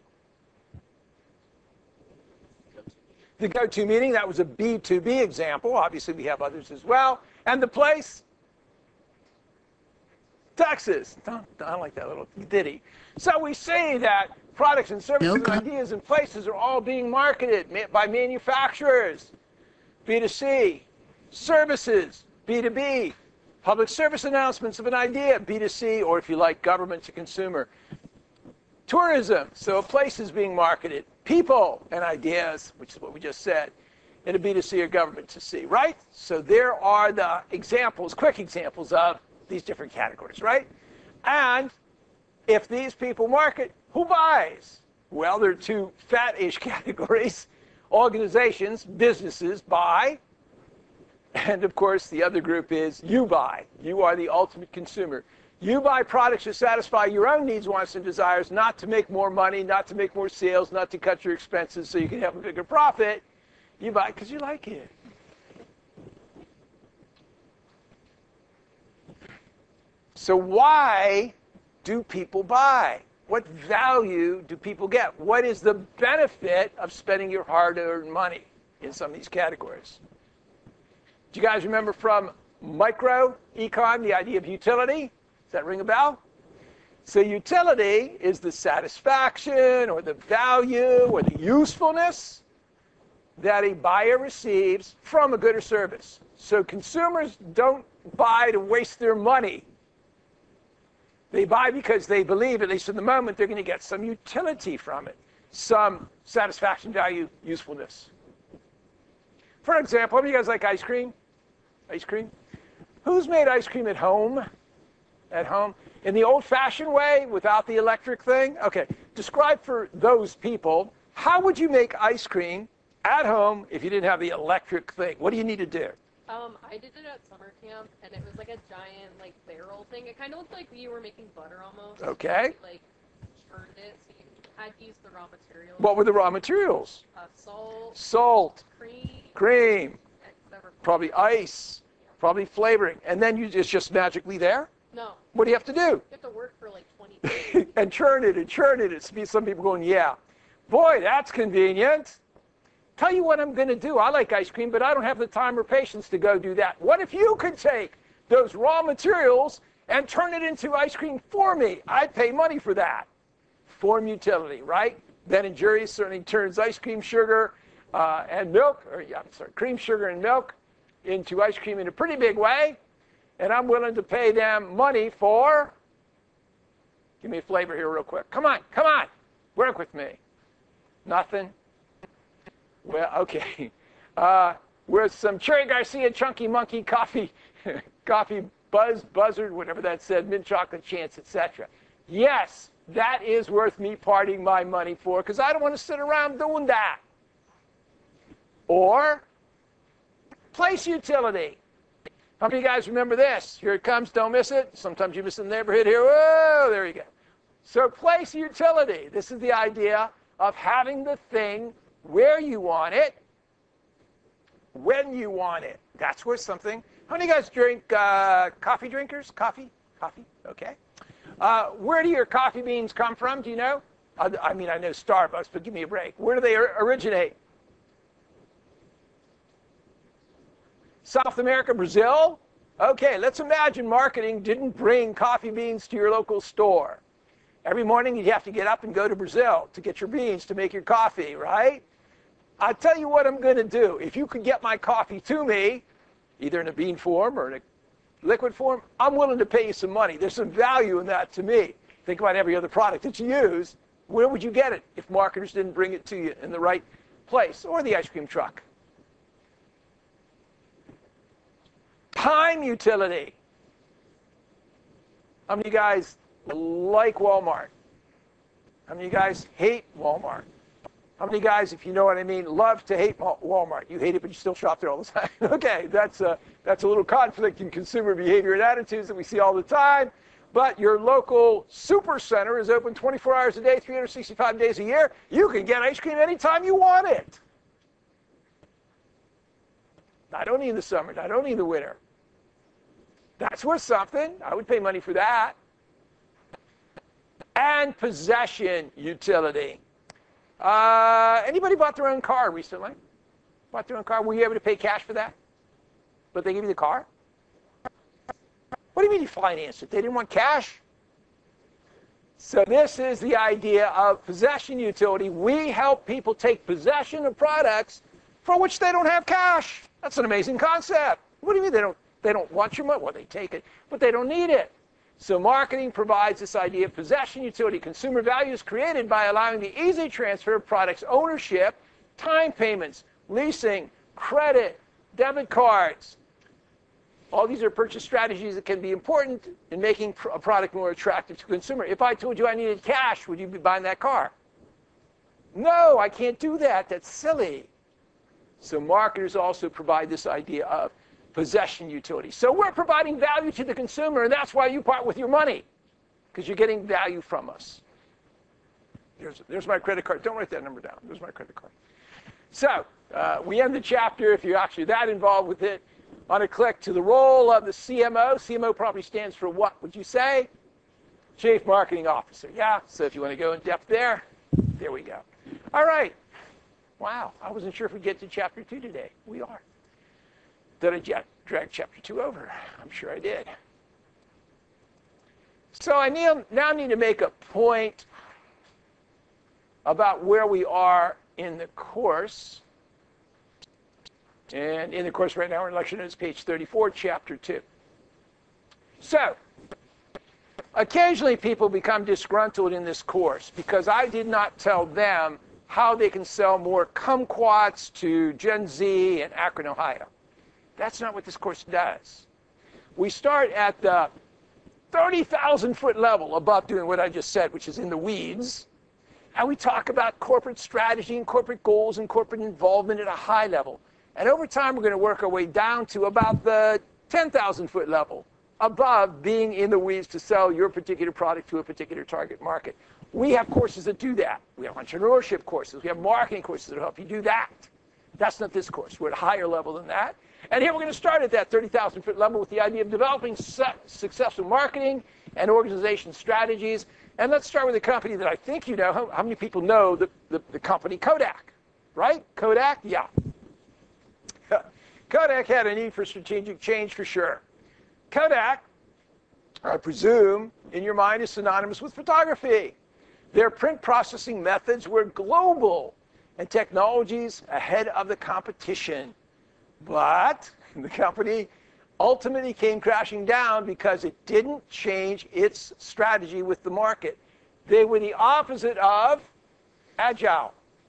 The GoToMeeting, that was a B two B example. Obviously, we have others as well. And the place? Texas. I don't like that little ditty. So we see that products and services and ideas and places are all being marketed by manufacturers, B to C. Services, B to B. Public service announcements of an idea, B to C, or if you like, government to consumer. Tourism, so a place is being marketed. People and ideas, which is what we just said, in a B to C or government to C, right? So there are the examples, quick examples of these different categories, right? And if these people market, who buys? Well, there are two fat-ish categories. Organizations, businesses buy. And of course, the other group is you buy. You are the ultimate consumer. You buy products to satisfy your own needs, wants, and desires, not to make more money, not to make more sales, not to cut your expenses so you can have a bigger profit. You buy because you like it. So why do people buy? What value do people get? What is the benefit of spending your hard-earned money in some of these categories? Do you guys remember from micro econ the idea of utility? Does that ring a bell? So utility is the satisfaction or the value or the usefulness that a buyer receives from a good or service. So consumers don't buy to waste their money. They buy because they believe, at least in the moment, they're going to get some utility from it, some satisfaction, value, usefulness. For example, how many of you guys like ice cream? Ice cream? Who's made ice cream at home? At home? In the old-fashioned way, without the electric thing? Okay, describe for those people, how would you make ice cream at home if you didn't have the electric thing? What do you need to do? Um, I did it at summer camp, and it was like a giant, like, barrel thing. It kind of looked like you were making butter almost. Okay. You, like, churned it, so you had to use the raw materials. What were the raw materials? Uh, salt. Salt. Cream. Cream. Probably ice. Probably flavoring. And then you, it's just magically there? No. What do you have to do? You have to work for like twenty days. And churn it and churn it. It's some people going, yeah. Boy, that's convenient. Tell you what I'm going to do. I like ice cream, but I don't have the time or patience to go do that. What if you could take those raw materials and turn it into ice cream for me? I'd pay money for that. Form utility, right? Ben and Jerry's certainly turns ice cream, sugar, uh, and milk, or yeah, I'm sorry, cream, sugar, and milk into ice cream in a pretty big way. And I'm willing to pay them money for, give me a flavor here real quick. Come on, come on, work with me. Nothing? Well, okay. Uh, with some Cherry Garcia Chunky Monkey coffee, coffee buzz, buzzard, whatever that said, mint chocolate chance, et cetera. Yes, that is worth me parting my money for, because I don't want to sit around doing that. Or place utility. How many of you guys remember this? Here it comes, don't miss it. Sometimes you miss the neighborhood here. Whoa, there you go. So place utility. This is the idea of having the thing where you want it, when you want it. That's worth something. How many of you guys drink uh, coffee drinkers? Coffee? Coffee? Okay. Uh, where do your coffee beans come from? Do you know? I, I mean, I know Starbucks, but give me a break. Where do they originate? South America, Brazil? Okay, let's imagine marketing didn't bring coffee beans to your local store. Every morning you'd have to get up and go to Brazil to get your beans to make your coffee, right? I'll tell you what I'm going to do. If you could get my coffee to me, either in a bean form or in a liquid form, I'm willing to pay you some money. There's some value in that to me. Think about every other product that you use. Where would you get it if marketers didn't bring it to you in the right place? Or the ice cream truck. Time utility. How many of you guys like Walmart? How many of you guys hate Walmart? How many guys, if you know what I mean, love to hate Walmart? You hate it, but you still shop there all the time. Okay, that's a, that's a little conflict in consumer behavior and attitudes that we see all the time. But your local super center is open twenty-four hours a day, three hundred sixty-five days a year. You can get ice cream anytime you want it. Not only in the summer, not only in the winter. That's worth something. I would pay money for that. And possession utility. Uh, anybody bought their own car recently? Bought their own car? Were you able to pay cash for that? But they gave you the car? What do you mean you financed it? They didn't want cash? So this is the idea of possession utility. We help people take possession of products for which they don't have cash. That's an amazing concept. What do you mean they don't, they don't want your money? Well, they take it, but they don't need it. So marketing provides this idea of possession utility. Consumer value is created by allowing the easy transfer of products ownership, time payments, leasing, credit, debit cards. All these are purchase strategies that can be important in making a product more attractive to the consumer. If I told you I needed cash, would you be buying that car? No, I can't do that. That's silly. So marketers also provide this idea of possession utility. So we're providing value to the consumer, and that's why you part with your money, because you're getting value from us. There's, there's my credit card. Don't write that number down. There's my credit card. So uh, we end the chapter, if you're actually that involved with it, on a click to the role of the C M O. C M O probably stands for what, would you say? Chief Marketing Officer. Yeah, so if you want to go in depth there, there we go. All right. Wow, I wasn't sure if we'd get to chapter two today. We are. Did I drag chapter two over? I'm sure I did. So I need, now need to make a point about where we are in the course. And in the course right now, our lecture notes, page thirty-four, chapter two. So, occasionally people become disgruntled in this course because I did not tell them how they can sell more kumquats to Gen Z in Akron, Ohio. That's not what this course does. We start at the thirty thousand foot level above doing what I just said, which is in the weeds. And we talk about corporate strategy and corporate goals and corporate involvement at a high level. And over time, we're going to work our way down to about the ten thousand foot level, above being in the weeds to sell your particular product to a particular target market. We have courses that do that. We have entrepreneurship courses. We have marketing courses that help you do that. That's not this course. We're at a higher level than that. And here we're going to start at that thirty thousand foot level with the idea of developing su successful marketing and organization strategies. And let's start with a company that I think you know. How, how many people know the, the, the company Kodak, right? Kodak? Yeah. Kodak had a need for strategic change for sure. Kodak, I presume, in your mind is synonymous with photography. Their print processing methods were global and technologies ahead of the competition. But the company ultimately came crashing down because it didn't change its strategy with the market. They were the opposite of agile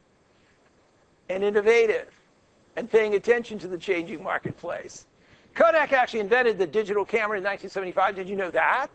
and innovative and paying attention to the changing marketplace. Kodak actually invented the digital camera in nineteen seventy-five. Did you know that?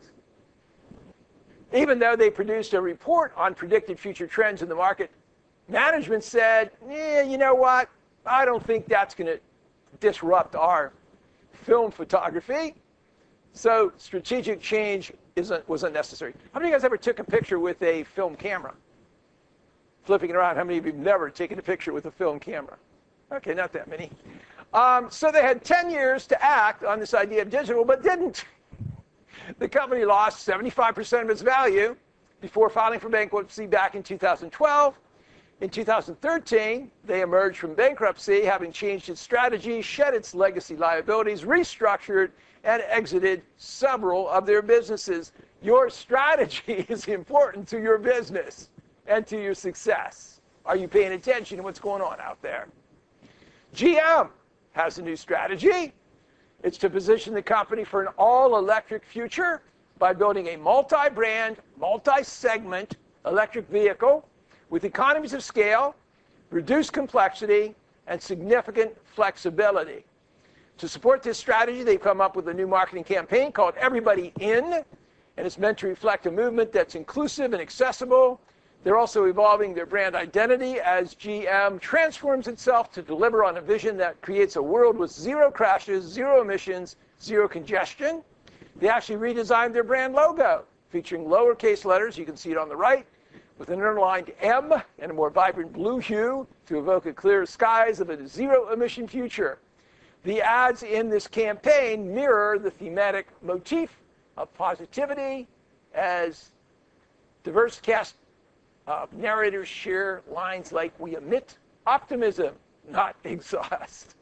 Even though they produced a report on predicted future trends in the market, management said, yeah, you know what? I don't think that's going to disrupt our film photography. So strategic change isn't, was unnecessary. How many of you guys ever took a picture with a film camera? Flipping it around, how many of you have never taken a picture with a film camera? Okay, not that many. Um, so they had ten years to act on this idea of digital, but didn't. The company lost seventy-five percent of its value before filing for bankruptcy back in two thousand twelve. In two thousand thirteen, they emerged from bankruptcy, having changed its strategy, shed its legacy liabilities, restructured, and exited several of their businesses. Your strategy is important to your business and to your success. Are you paying attention to what's going on out there? G M has a new strategy. It's to position the company for an all-electric future by building a multi-brand, multi-segment electric vehicle with economies of scale, reduced complexity, and significant flexibility. To support this strategy, they've come up with a new marketing campaign called Everybody In, and it's meant to reflect a movement that's inclusive and accessible. They're also evolving their brand identity as G M transforms itself to deliver on a vision that creates a world with zero crashes, zero emissions, zero congestion. They actually redesigned their brand logo, featuring lowercase letters, you can see it on the right, with an underlined M and a more vibrant blue hue to evoke a clear skies of a zero-emission future. The ads in this campaign mirror the thematic motif of positivity as diverse cast Uh, narrators share lines like, we emit optimism, not exhaust.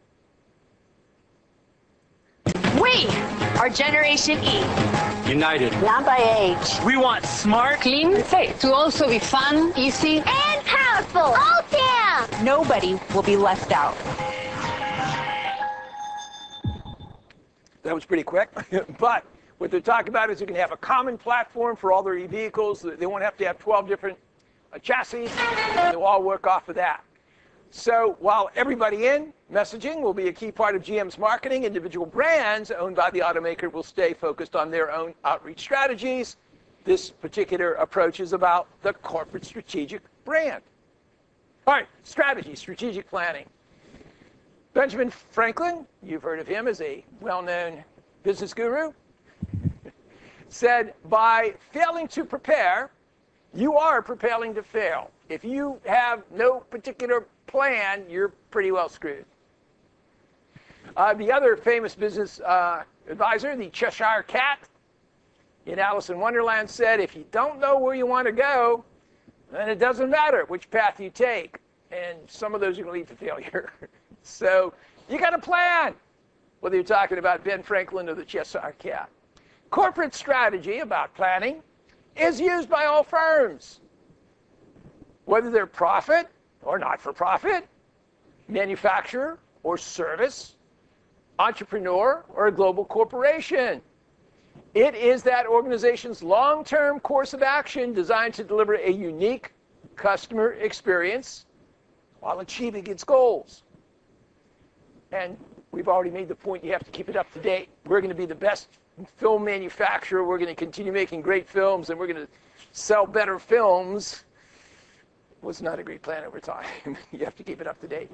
We are Generation E. United. Not by age. We want smart, Clean, and safe. To also be fun, easy, And powerful. Oh, damn. nobody will be left out. That was pretty quick. But what they're talking about is you can have a common platform for all their e-vehicles. They won't have to have twelve different uh, chassis. They'll all work off of that. So while everybody in messaging will be a key part of G M's marketing, individual brands owned by the automaker will stay focused on their own outreach strategies. This particular approach is about the corporate strategic brand. All right, strategy, strategic planning. Benjamin Franklin, you've heard of him as a well-known business guru, said, by failing to prepare, you are preparing to fail. If you have no particular plan, you're pretty well screwed. Uh, the other famous business uh, advisor, the Cheshire Cat, in Alice in Wonderland said, if you don't know where you want to go, then it doesn't matter which path you take. And some of those are going to lead to failure. So you got a plan, whether you're talking about Ben Franklin or the Cheshire Cat. Corporate strategy about planning is used by all firms, whether they're profit or not-for-profit, manufacturer or service, entrepreneur or a global corporation. It is that organization's long-term course of action designed to deliver a unique customer experience while achieving its goals. And we've already made the point, you have to keep it up to date. We're going to be the best film manufacturer. We're going to continue making great films, and we're going to sell better films. Was not a great plan over time. You have to keep it up to date.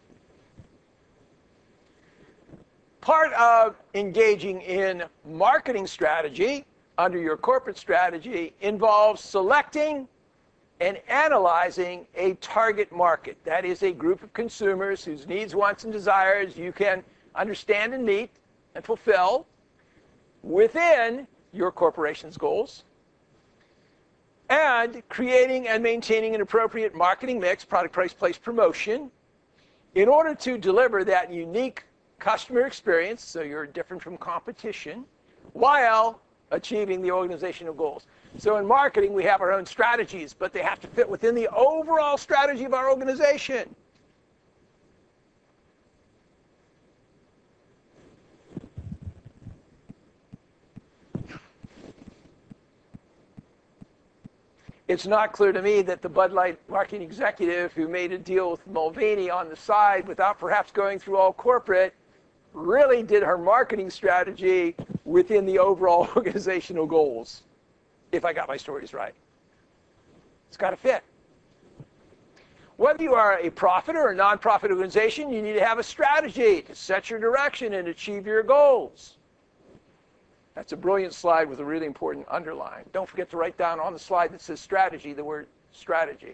Part of engaging in marketing strategy under your corporate strategy involves selecting and analyzing a target market. That is a group of consumers whose needs, wants, and desires you can understand and meet and fulfill within your corporation's goals, and creating and maintaining an appropriate marketing mix, product, price, place, promotion, in order to deliver that unique customer experience, so you're different from competition, while achieving the organizational goals. So in marketing, we have our own strategies, but they have to fit within the overall strategy of our organization. It's not clear to me that the Bud Light marketing executive who made a deal with Mulvaney on the side without perhaps going through all corporate really did her marketing strategy within the overall organizational goals, if I got my stories right. It's got to fit. Whether you are a profit or a nonprofit organization, you need to have a strategy to set your direction and achieve your goals. That's a brilliant slide with a really important underline. Don't forget to write down on the slide that says strategy, the word strategy.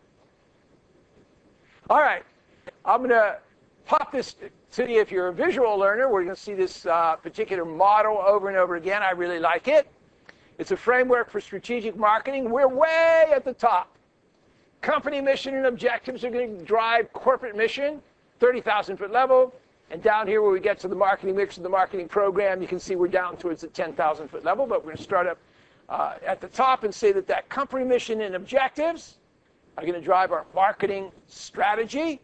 All right, I'm going to pop this to you if you're a visual learner. We're going to see this uh, particular model over and over again. I really like it. It's a framework for strategic marketing. We're way at the top. Company mission and objectives are going to drive corporate mission, thirty thousand foot level. And down here where we get to the marketing mix and the marketing program, you can see we're down towards the ten thousand foot level. But we're going to start up uh, at the top and say that that company mission and objectives are going to drive our marketing strategy.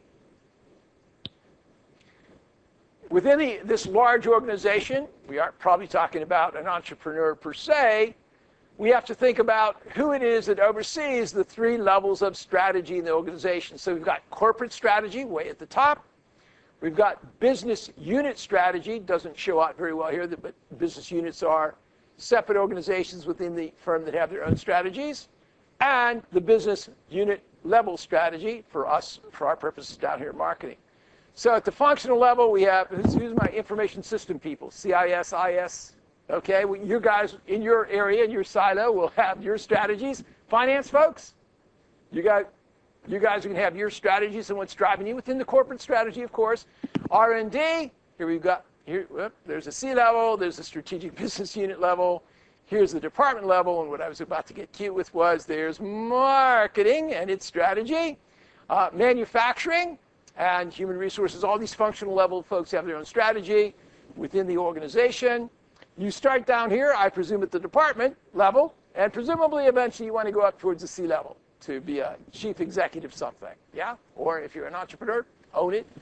Within the, this large organization, we aren't probably talking about an entrepreneur per se. We have to think about who it is that oversees the three levels of strategy in the organization. So we've got corporate strategy way at the top. We've got business unit strategy. Doesn't show out very well here, but business units are separate organizations within the firm that have their own strategies. And the business unit level strategy for us, for our purposes down here in marketing. So at the functional level, we have, who's, who's my information system people? C I S, I S. Okay, well, you guys in your area, in your silo, will have your strategies. Finance folks, you got, you guys are going to have your strategies and what's driving you within the corporate strategy, of course. R and D, here we've got, here, whoop, there's a C level, there's a strategic business unit level. Here's the department level, and what I was about to get cute with was there's marketing and its strategy. Uh, manufacturing and human resources, all these functional level folks have their own strategy within the organization. You start down here, I presume, at the department level, and presumably eventually you want to go up towards the C level to be a chief executive something, yeah? Or if you're an entrepreneur, own it.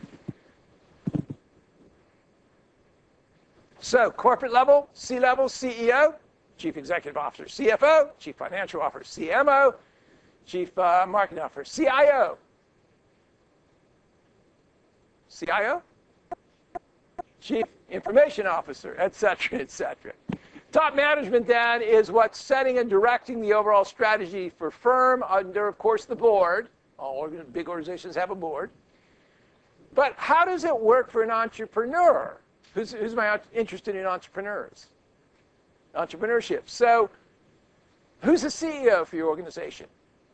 So corporate level, C level, C E O, chief executive officer, C F O, chief financial officer, C M O, chief uh, marketing officer, C I O. C I O, chief information officer, et cetera, et cetera. Top management, then, is what's setting and directing the overall strategy for firm under, of course, the board. All big organizations have a board. But how does it work for an entrepreneur? Who's, who's my interested in entrepreneurs? Entrepreneurship. So who's the C E O for your organization?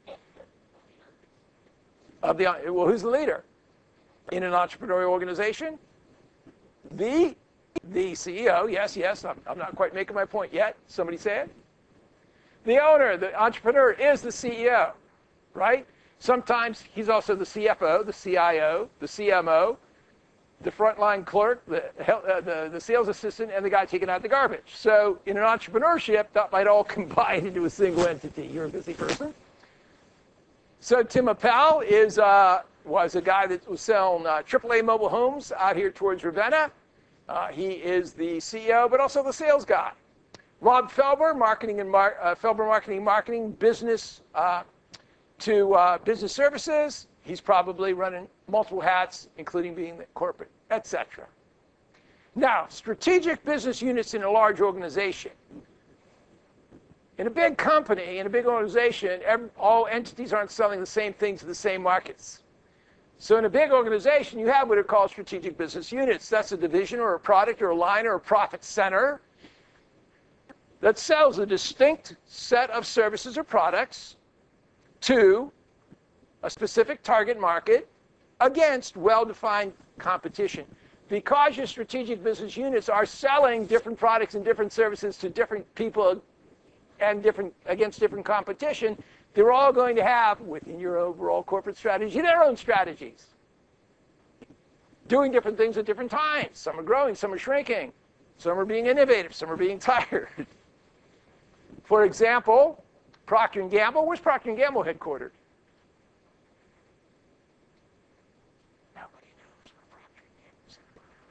Of the, well, who's the leader? In an entrepreneurial organization? The, the C E O, yes, yes, I'm, I'm not quite making my point yet. Somebody say it. The owner, the entrepreneur, is the C E O, right? Sometimes he's also the C F O, the C I O, the C M O, the frontline clerk, the, uh, the, the sales assistant, and the guy taking out the garbage. So in an entrepreneurship, that might all combine into a single entity. You're a busy person. So Tim Appel is, uh, was a guy that was selling uh, triple A mobile homes out here towards Ravenna. Uh, he is the C E O, but also the sales guy. Rob Felber, marketing and mar uh, Felber Marketing, marketing business uh, to uh, business services. He's probably running multiple hats, including being the corporate, et cetera. Now, strategic business units in a large organization. In a big company, in a big organization, every, all entities aren't selling the same things to the same markets. So in a big organization, you have what are called strategic business units. That's a division or a product or a line or a profit center that sells a distinct set of services or products to a specific target market against well-defined competition. Because your strategic business units are selling different products and different services to different people and different against different competition, they're all going to have, within your overall corporate strategy, their own strategies. Doing different things at different times. Some are growing, some are shrinking. Some are being innovative, some are being tired. For example, Procter and Gamble. Where's Procter and Gamble headquartered? Nobody knows where Procter and Gamble is.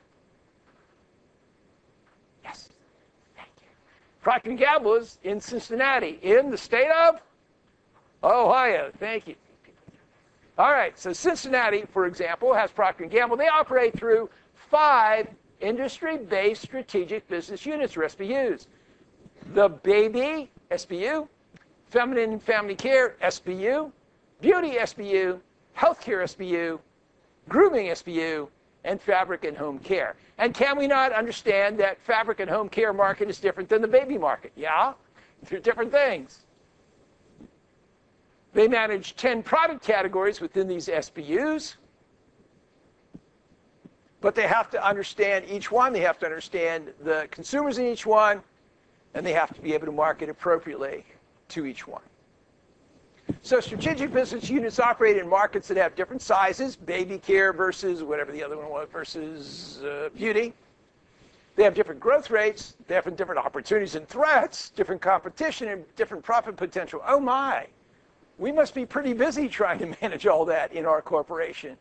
Yes, thank you. Procter and Gamble is in Cincinnati, in the state of Ohio. Thank you. All right, so Cincinnati, for example, has Procter and Gamble. They operate through five industry-based strategic business units, or S B Us. The baby, S B U, feminine and family care, S B U, beauty, S B U, healthcare, S B U, grooming, S B U, and fabric and home care. And can we not understand that fabric and home care market is different than the baby market? Yeah, they're different things. They manage ten product categories within these S B Us. But they have to understand each one. They have to understand the consumers in each one. And they have to be able to market appropriately to each one. So strategic business units operate in markets that have different sizes, baby care versus whatever the other one was, versus uh, beauty. They have different growth rates. They have different opportunities and threats, different competition, and different profit potential. Oh my, we must be pretty busy trying to manage all that in our corporation.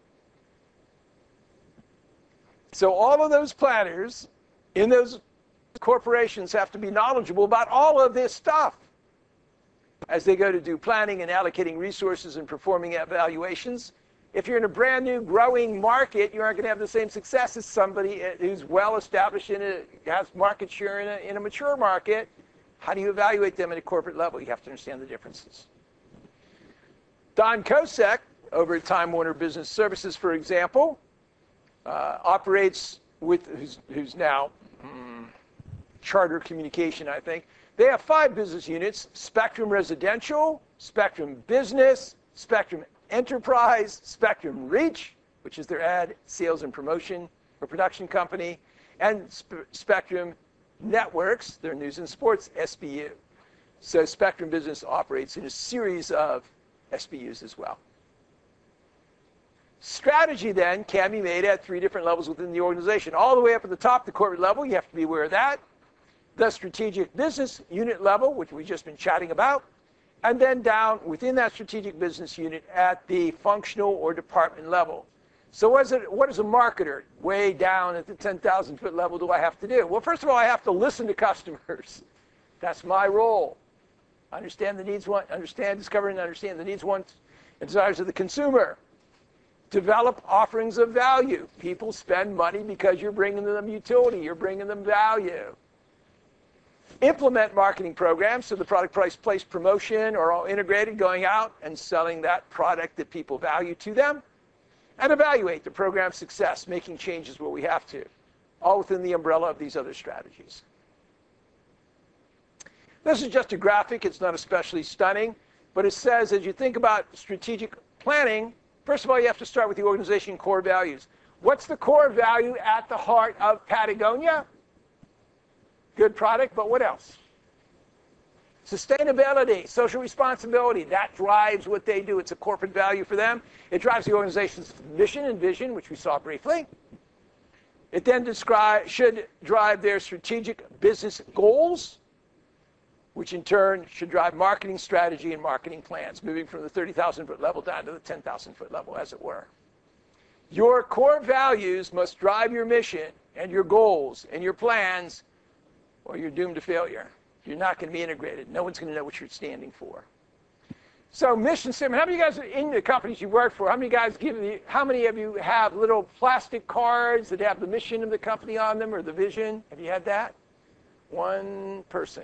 So all of those planners in those corporations have to be knowledgeable about all of this stuff as they go to do planning and allocating resources and performing evaluations. If you're in a brand new growing market, you aren't going to have the same success as somebody who's well established in a, has market share in a, in a mature market. How do you evaluate them at a corporate level? You have to understand the differences. Don Kosek, over at Time Warner Business Services, for example, uh, operates with, who's, who's now, hmm, Charter Communication, I think. They have five business units: Spectrum Residential, Spectrum Business, Spectrum Enterprise, Spectrum Reach, which is their ad, sales, and promotion or production company, and Sp Spectrum Networks, their news and sports S B U. So Spectrum Business operates in a series of S B Us as well. Strategy then can be made at three different levels within the organization. All the way up at the top, the corporate level, you have to be aware of that. The strategic business unit level, which we've just been chatting about, and then down within that strategic business unit at the functional or department level. So what is, it, what is a marketer way down at the ten thousand foot level do I have to do? Well, first of all, I have to listen to customers. That's my role. Understand the needs, want, understand, discover, and understand the needs, wants, and desires of the consumer. Develop offerings of value. People spend money because you're bringing them utility, you're bringing them value. Implement marketing programs so the product, price, place, promotion are all integrated, going out and selling that product that people value to them. And evaluate the program's success, making changes where we have to, all within the umbrella of these other strategies. This is just a graphic. It's not especially stunning, but it says as you think about strategic planning, first of all, you have to start with the organization core values. What's the core value at the heart of Patagonia? Good product, but what else? Sustainability, social responsibility, that drives what they do. It's a corporate value for them. It drives the organization's mission and vision, which we saw briefly. It then describe, should drive their strategic business goals, which in turn should drive marketing strategy and marketing plans, moving from the thirty thousand foot level down to the ten thousand foot level, as it were. Your core values must drive your mission and your goals and your plans, or you're doomed to failure. You're not going to be integrated. No one's going to know what you're standing for. So mission statement, how many of you guys in the companies you work for, how many guys give you, how many of you have little plastic cards that have the mission of the company on them or the vision? Have you had that? One person.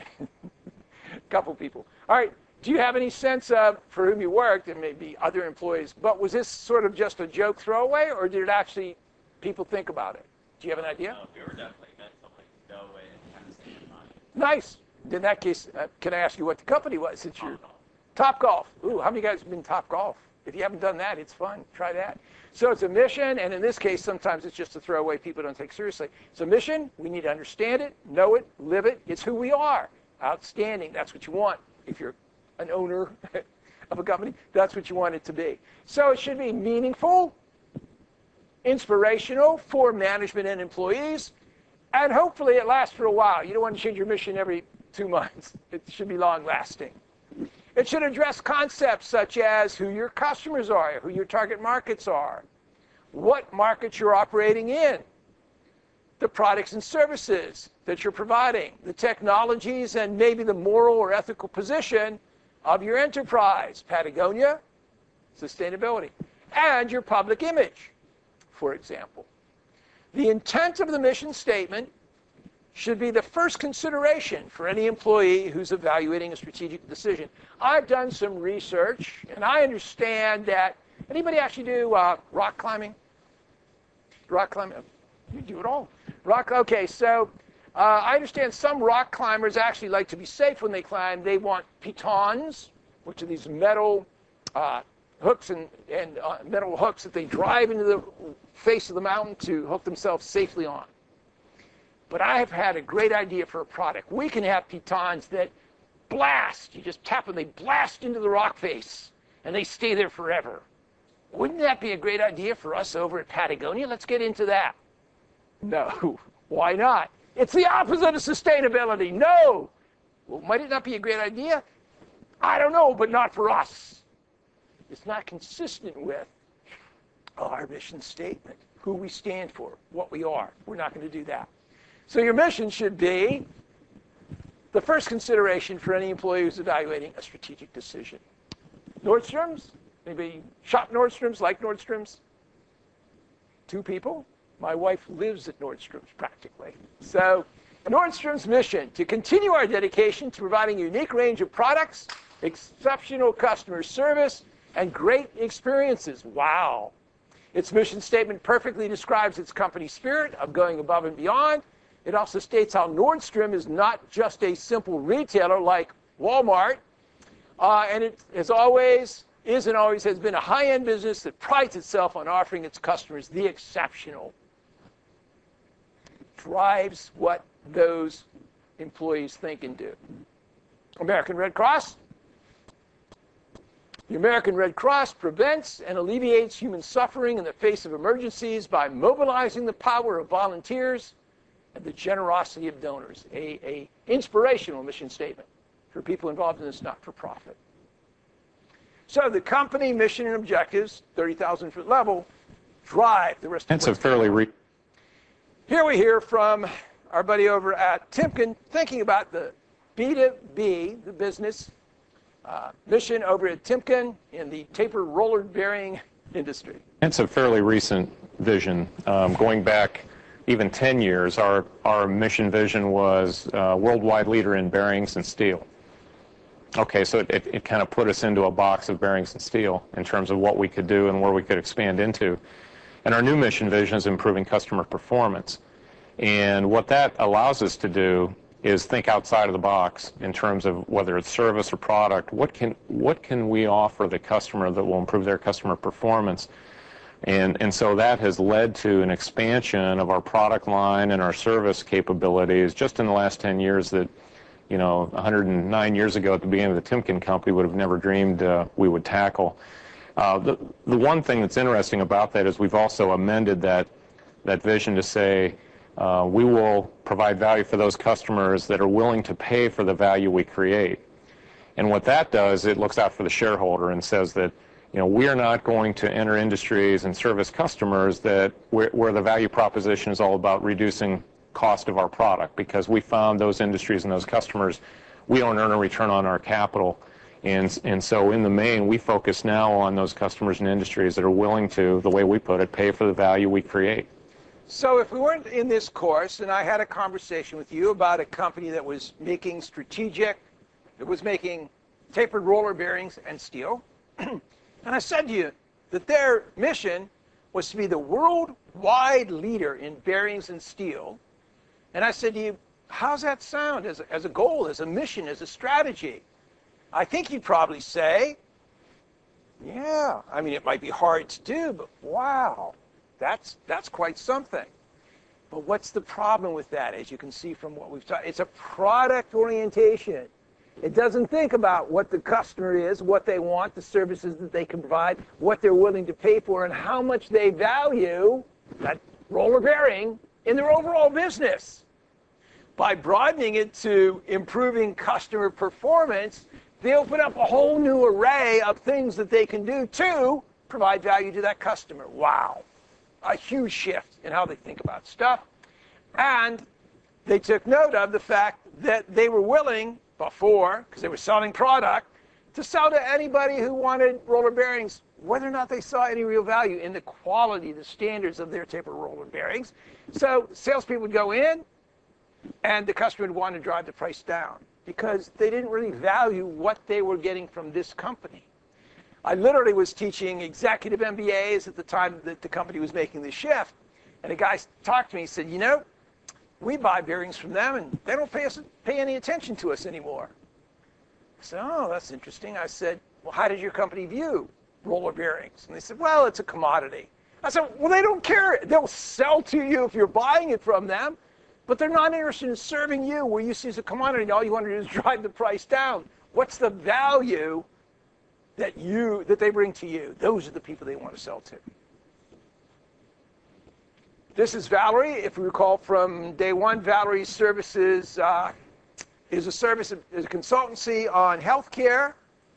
A couple people. All right, do you have any sense of, for whom you worked, and maybe other employees, but was this sort of just a joke throwaway, or did it actually, people think about it? Do you have an idea? No, we were definitely meant to like go away and kind of stay in mind. Nice. In that case, uh, can I ask you what the company was? Since you're Top Golf. Ooh, how many of you guys have been Top Golf? If you haven't done that, it's fun. Try that. So it's a mission, and in this case, sometimes it's just a throwaway people don't take seriously. It's a mission. We need to understand it, know it, live it. It's who we are. Outstanding. That's what you want. If you're an owner of a company, that's what you want it to be. So it should be meaningful, inspirational for management and employees, and hopefully it lasts for a while. You don't want to change your mission every two months. It should be long-lasting. It should address concepts such as who your customers are, who your target markets are, what markets you're operating in, the products and services that you're providing, the technologies, and maybe the moral or ethical position of your enterprise, Patagonia, sustainability, and your public image, for example. The intent of the mission statement should be the first consideration for any employee who's evaluating a strategic decision. I've done some research, and I understand that, anybody actually do uh, rock climbing? Rock climbing? You do it all. Rock, okay, so uh, I understand some rock climbers actually like to be safe when they climb. They want pitons, which are these metal uh, hooks and, and uh, metal hooks that they drive into the face of the mountain to hook themselves safely on. But I have had a great idea for a product. We can have pitons that blast. You just tap them, they blast into the rock face, and they stay there forever. Wouldn't that be a great idea for us over at Patagonia? Let's get into that. No. Why not? It's the opposite of sustainability. No. Well, might it not be a great idea? I don't know, but not for us. It's not consistent with our mission statement, who we stand for, what we are. We're not going to do that. So your mission should be the first consideration for any employee who's evaluating a strategic decision. Nordstrom's? Anybody shop Nordstrom's, like Nordstrom's? Two people? My wife lives at Nordstrom's practically. So Nordstrom's mission, to continue our dedication to providing a unique range of products, exceptional customer service, and great experiences. Wow. Its mission statement perfectly describes its company spirit of going above and beyond. It also states how Nordstrom is not just a simple retailer like Walmart, uh, and it has always, is and always has been a high-end business that prides itself on offering its customers the exceptional. Drives what those employees think and do. American Red Cross. The American Red Cross prevents and alleviates human suffering in the face of emergencies by mobilizing the power of volunteers and the generosity of donors. A, a inspirational mission statement for people involved in this not-for-profit. So the company mission and objectives, thirty thousand foot level, drive the rest of That's a fairly re- Here we hear from our buddy over at Timken thinking about the B two B, the business uh, mission over at Timken in the taper roller bearing industry. It's a fairly recent vision. Um, going back even ten years, our, our mission vision was uh, worldwide leader in bearings and steel. Okay, so it, it, it kind of put us into a box of bearings and steel in terms of what we could do and where we could expand into. And our new mission vision is improving customer performance. And what that allows us to do is think outside of the box in terms of whether it's service or product. What can, what can we offer the customer that will improve their customer performance? And, and so that has led to an expansion of our product line and our service capabilities just in the last ten years that, you know, one hundred nine years ago at the beginning of the Timken company would have never dreamed uh, we would tackle. Uh, the, the one thing that's interesting about that is we've also amended that that vision to say, uh, we will provide value for those customers that are willing to pay for the value we create. And what that does, it looks out for the shareholder and says that, you know, we are not going to enter industries and service customers that where, where the value proposition is all about reducing cost of our product, because we found those industries and those customers, we don't earn a return on our capital. And, and so in the main, we focus now on those customers and industries that are willing to, the way we put it, pay for the value we create. So if we weren't in this course and I had a conversation with you about a company that was making strategic, it was making tapered roller bearings and steel, and I said to you that their mission was to be the worldwide leader in bearings and steel, and I said to you, how's that sound as a, as a goal, as a mission, as a strategy? I think you'd probably say, yeah, I mean, it might be hard to do, but wow, that's, that's quite something. But what's the problem with that, as you can see from what we've talked? It's a product orientation. It doesn't think about what the customer is, what they want, the services that they can provide, what they're willing to pay for, and how much they value that roller bearing in their overall business. By broadening it to improving customer performance, they open up a whole new array of things that they can do to provide value to that customer. Wow. A huge shift in how they think about stuff. And they took note of the fact that they were willing before, because they were selling product, to sell to anybody who wanted roller bearings, whether or not they saw any real value in the quality, the standards of their tapered roller bearings. So salespeople would go in, and the customer would want to drive the price down because they didn't really value what they were getting from this company. I literally was teaching executive M B As at the time that the company was making the shift, and a guy talked to me, he said, you know, we buy bearings from them, and they don't pay us pay any attention to us anymore. I said, oh, that's interesting. I said, well, how does your company view roller bearings? And they said, well, it's a commodity. I said, well, they don't care. They'll sell to you if you're buying it from them, but they're not interested in serving you where you see as a commodity, and all you want to do is drive the price down. What's the value that you that they bring to you? Those are the people they want to sell to. This is Valerie. If you recall from day one, Valerie's services uh, is a service, is a consultancy on healthcare.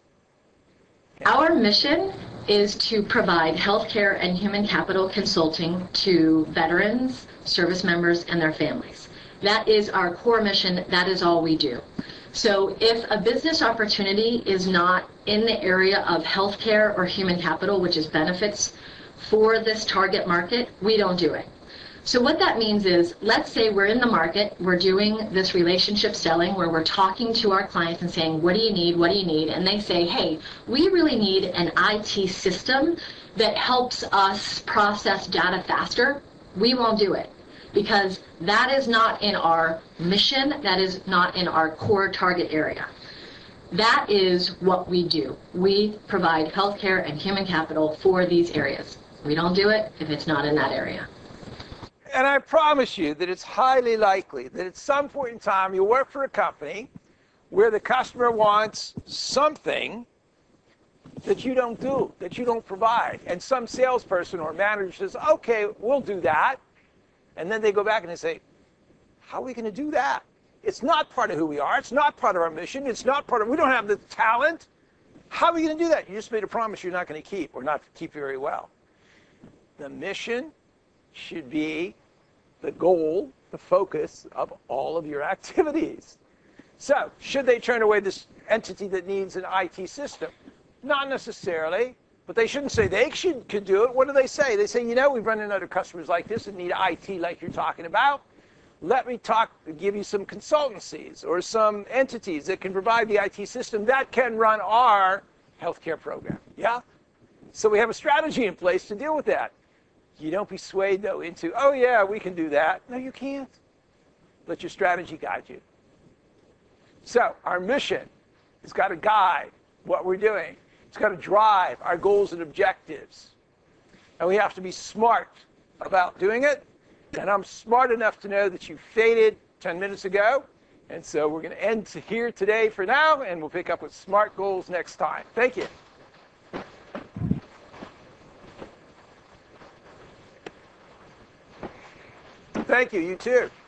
Our mission is to provide healthcare and human capital consulting to veterans, service members, and their families. That is our core mission. That is all we do. So if a business opportunity is not in the area of healthcare or human capital, which is benefits for this target market, we don't do it. So what that means is, let's say we're in the market, we're doing this relationship selling where we're talking to our clients and saying, what do you need, what do you need? And they say, hey, we really need an I T system that helps us process data faster. We won't do it because that is not in our mission, that is not in our core target area. That is what we do. We provide healthcare and human capital for these areas. We don't do it if it's not in that area. And I promise you that it's highly likely that at some point in time you work for a company where the customer wants something that you don't do, that you don't provide. And some salesperson or manager says, okay, we'll do that. And then they go back and they say, how are we going to do that? It's not part of who we are. It's not part of our mission. It's not part of, we don't have the talent. How are we going to do that? You just made a promise you're not going to keep or not keep very well. The mission should be the goal, the focus of all of your activities. So, should they turn away this entity that needs an I T system? Not necessarily, but they shouldn't say they should, could do it. What do they say? They say, you know, we've run into other customers like this that need I T like you're talking about. Let me talk, give you some consultancies or some entities that can provide the I T system that can run our healthcare program. Yeah? So we have a strategy in place to deal with that. You don't be swayed, though, into, oh, yeah, we can do that. No, you can't. Let your strategy guide you. So our mission has got to guide what we're doing. It's got to drive our goals and objectives. And we have to be smart about doing it. And I'm smart enough to know that you faded ten minutes ago. And so we're going to end here today for now, and we'll pick up with SMART goals next time. Thank you. Thank you. You too.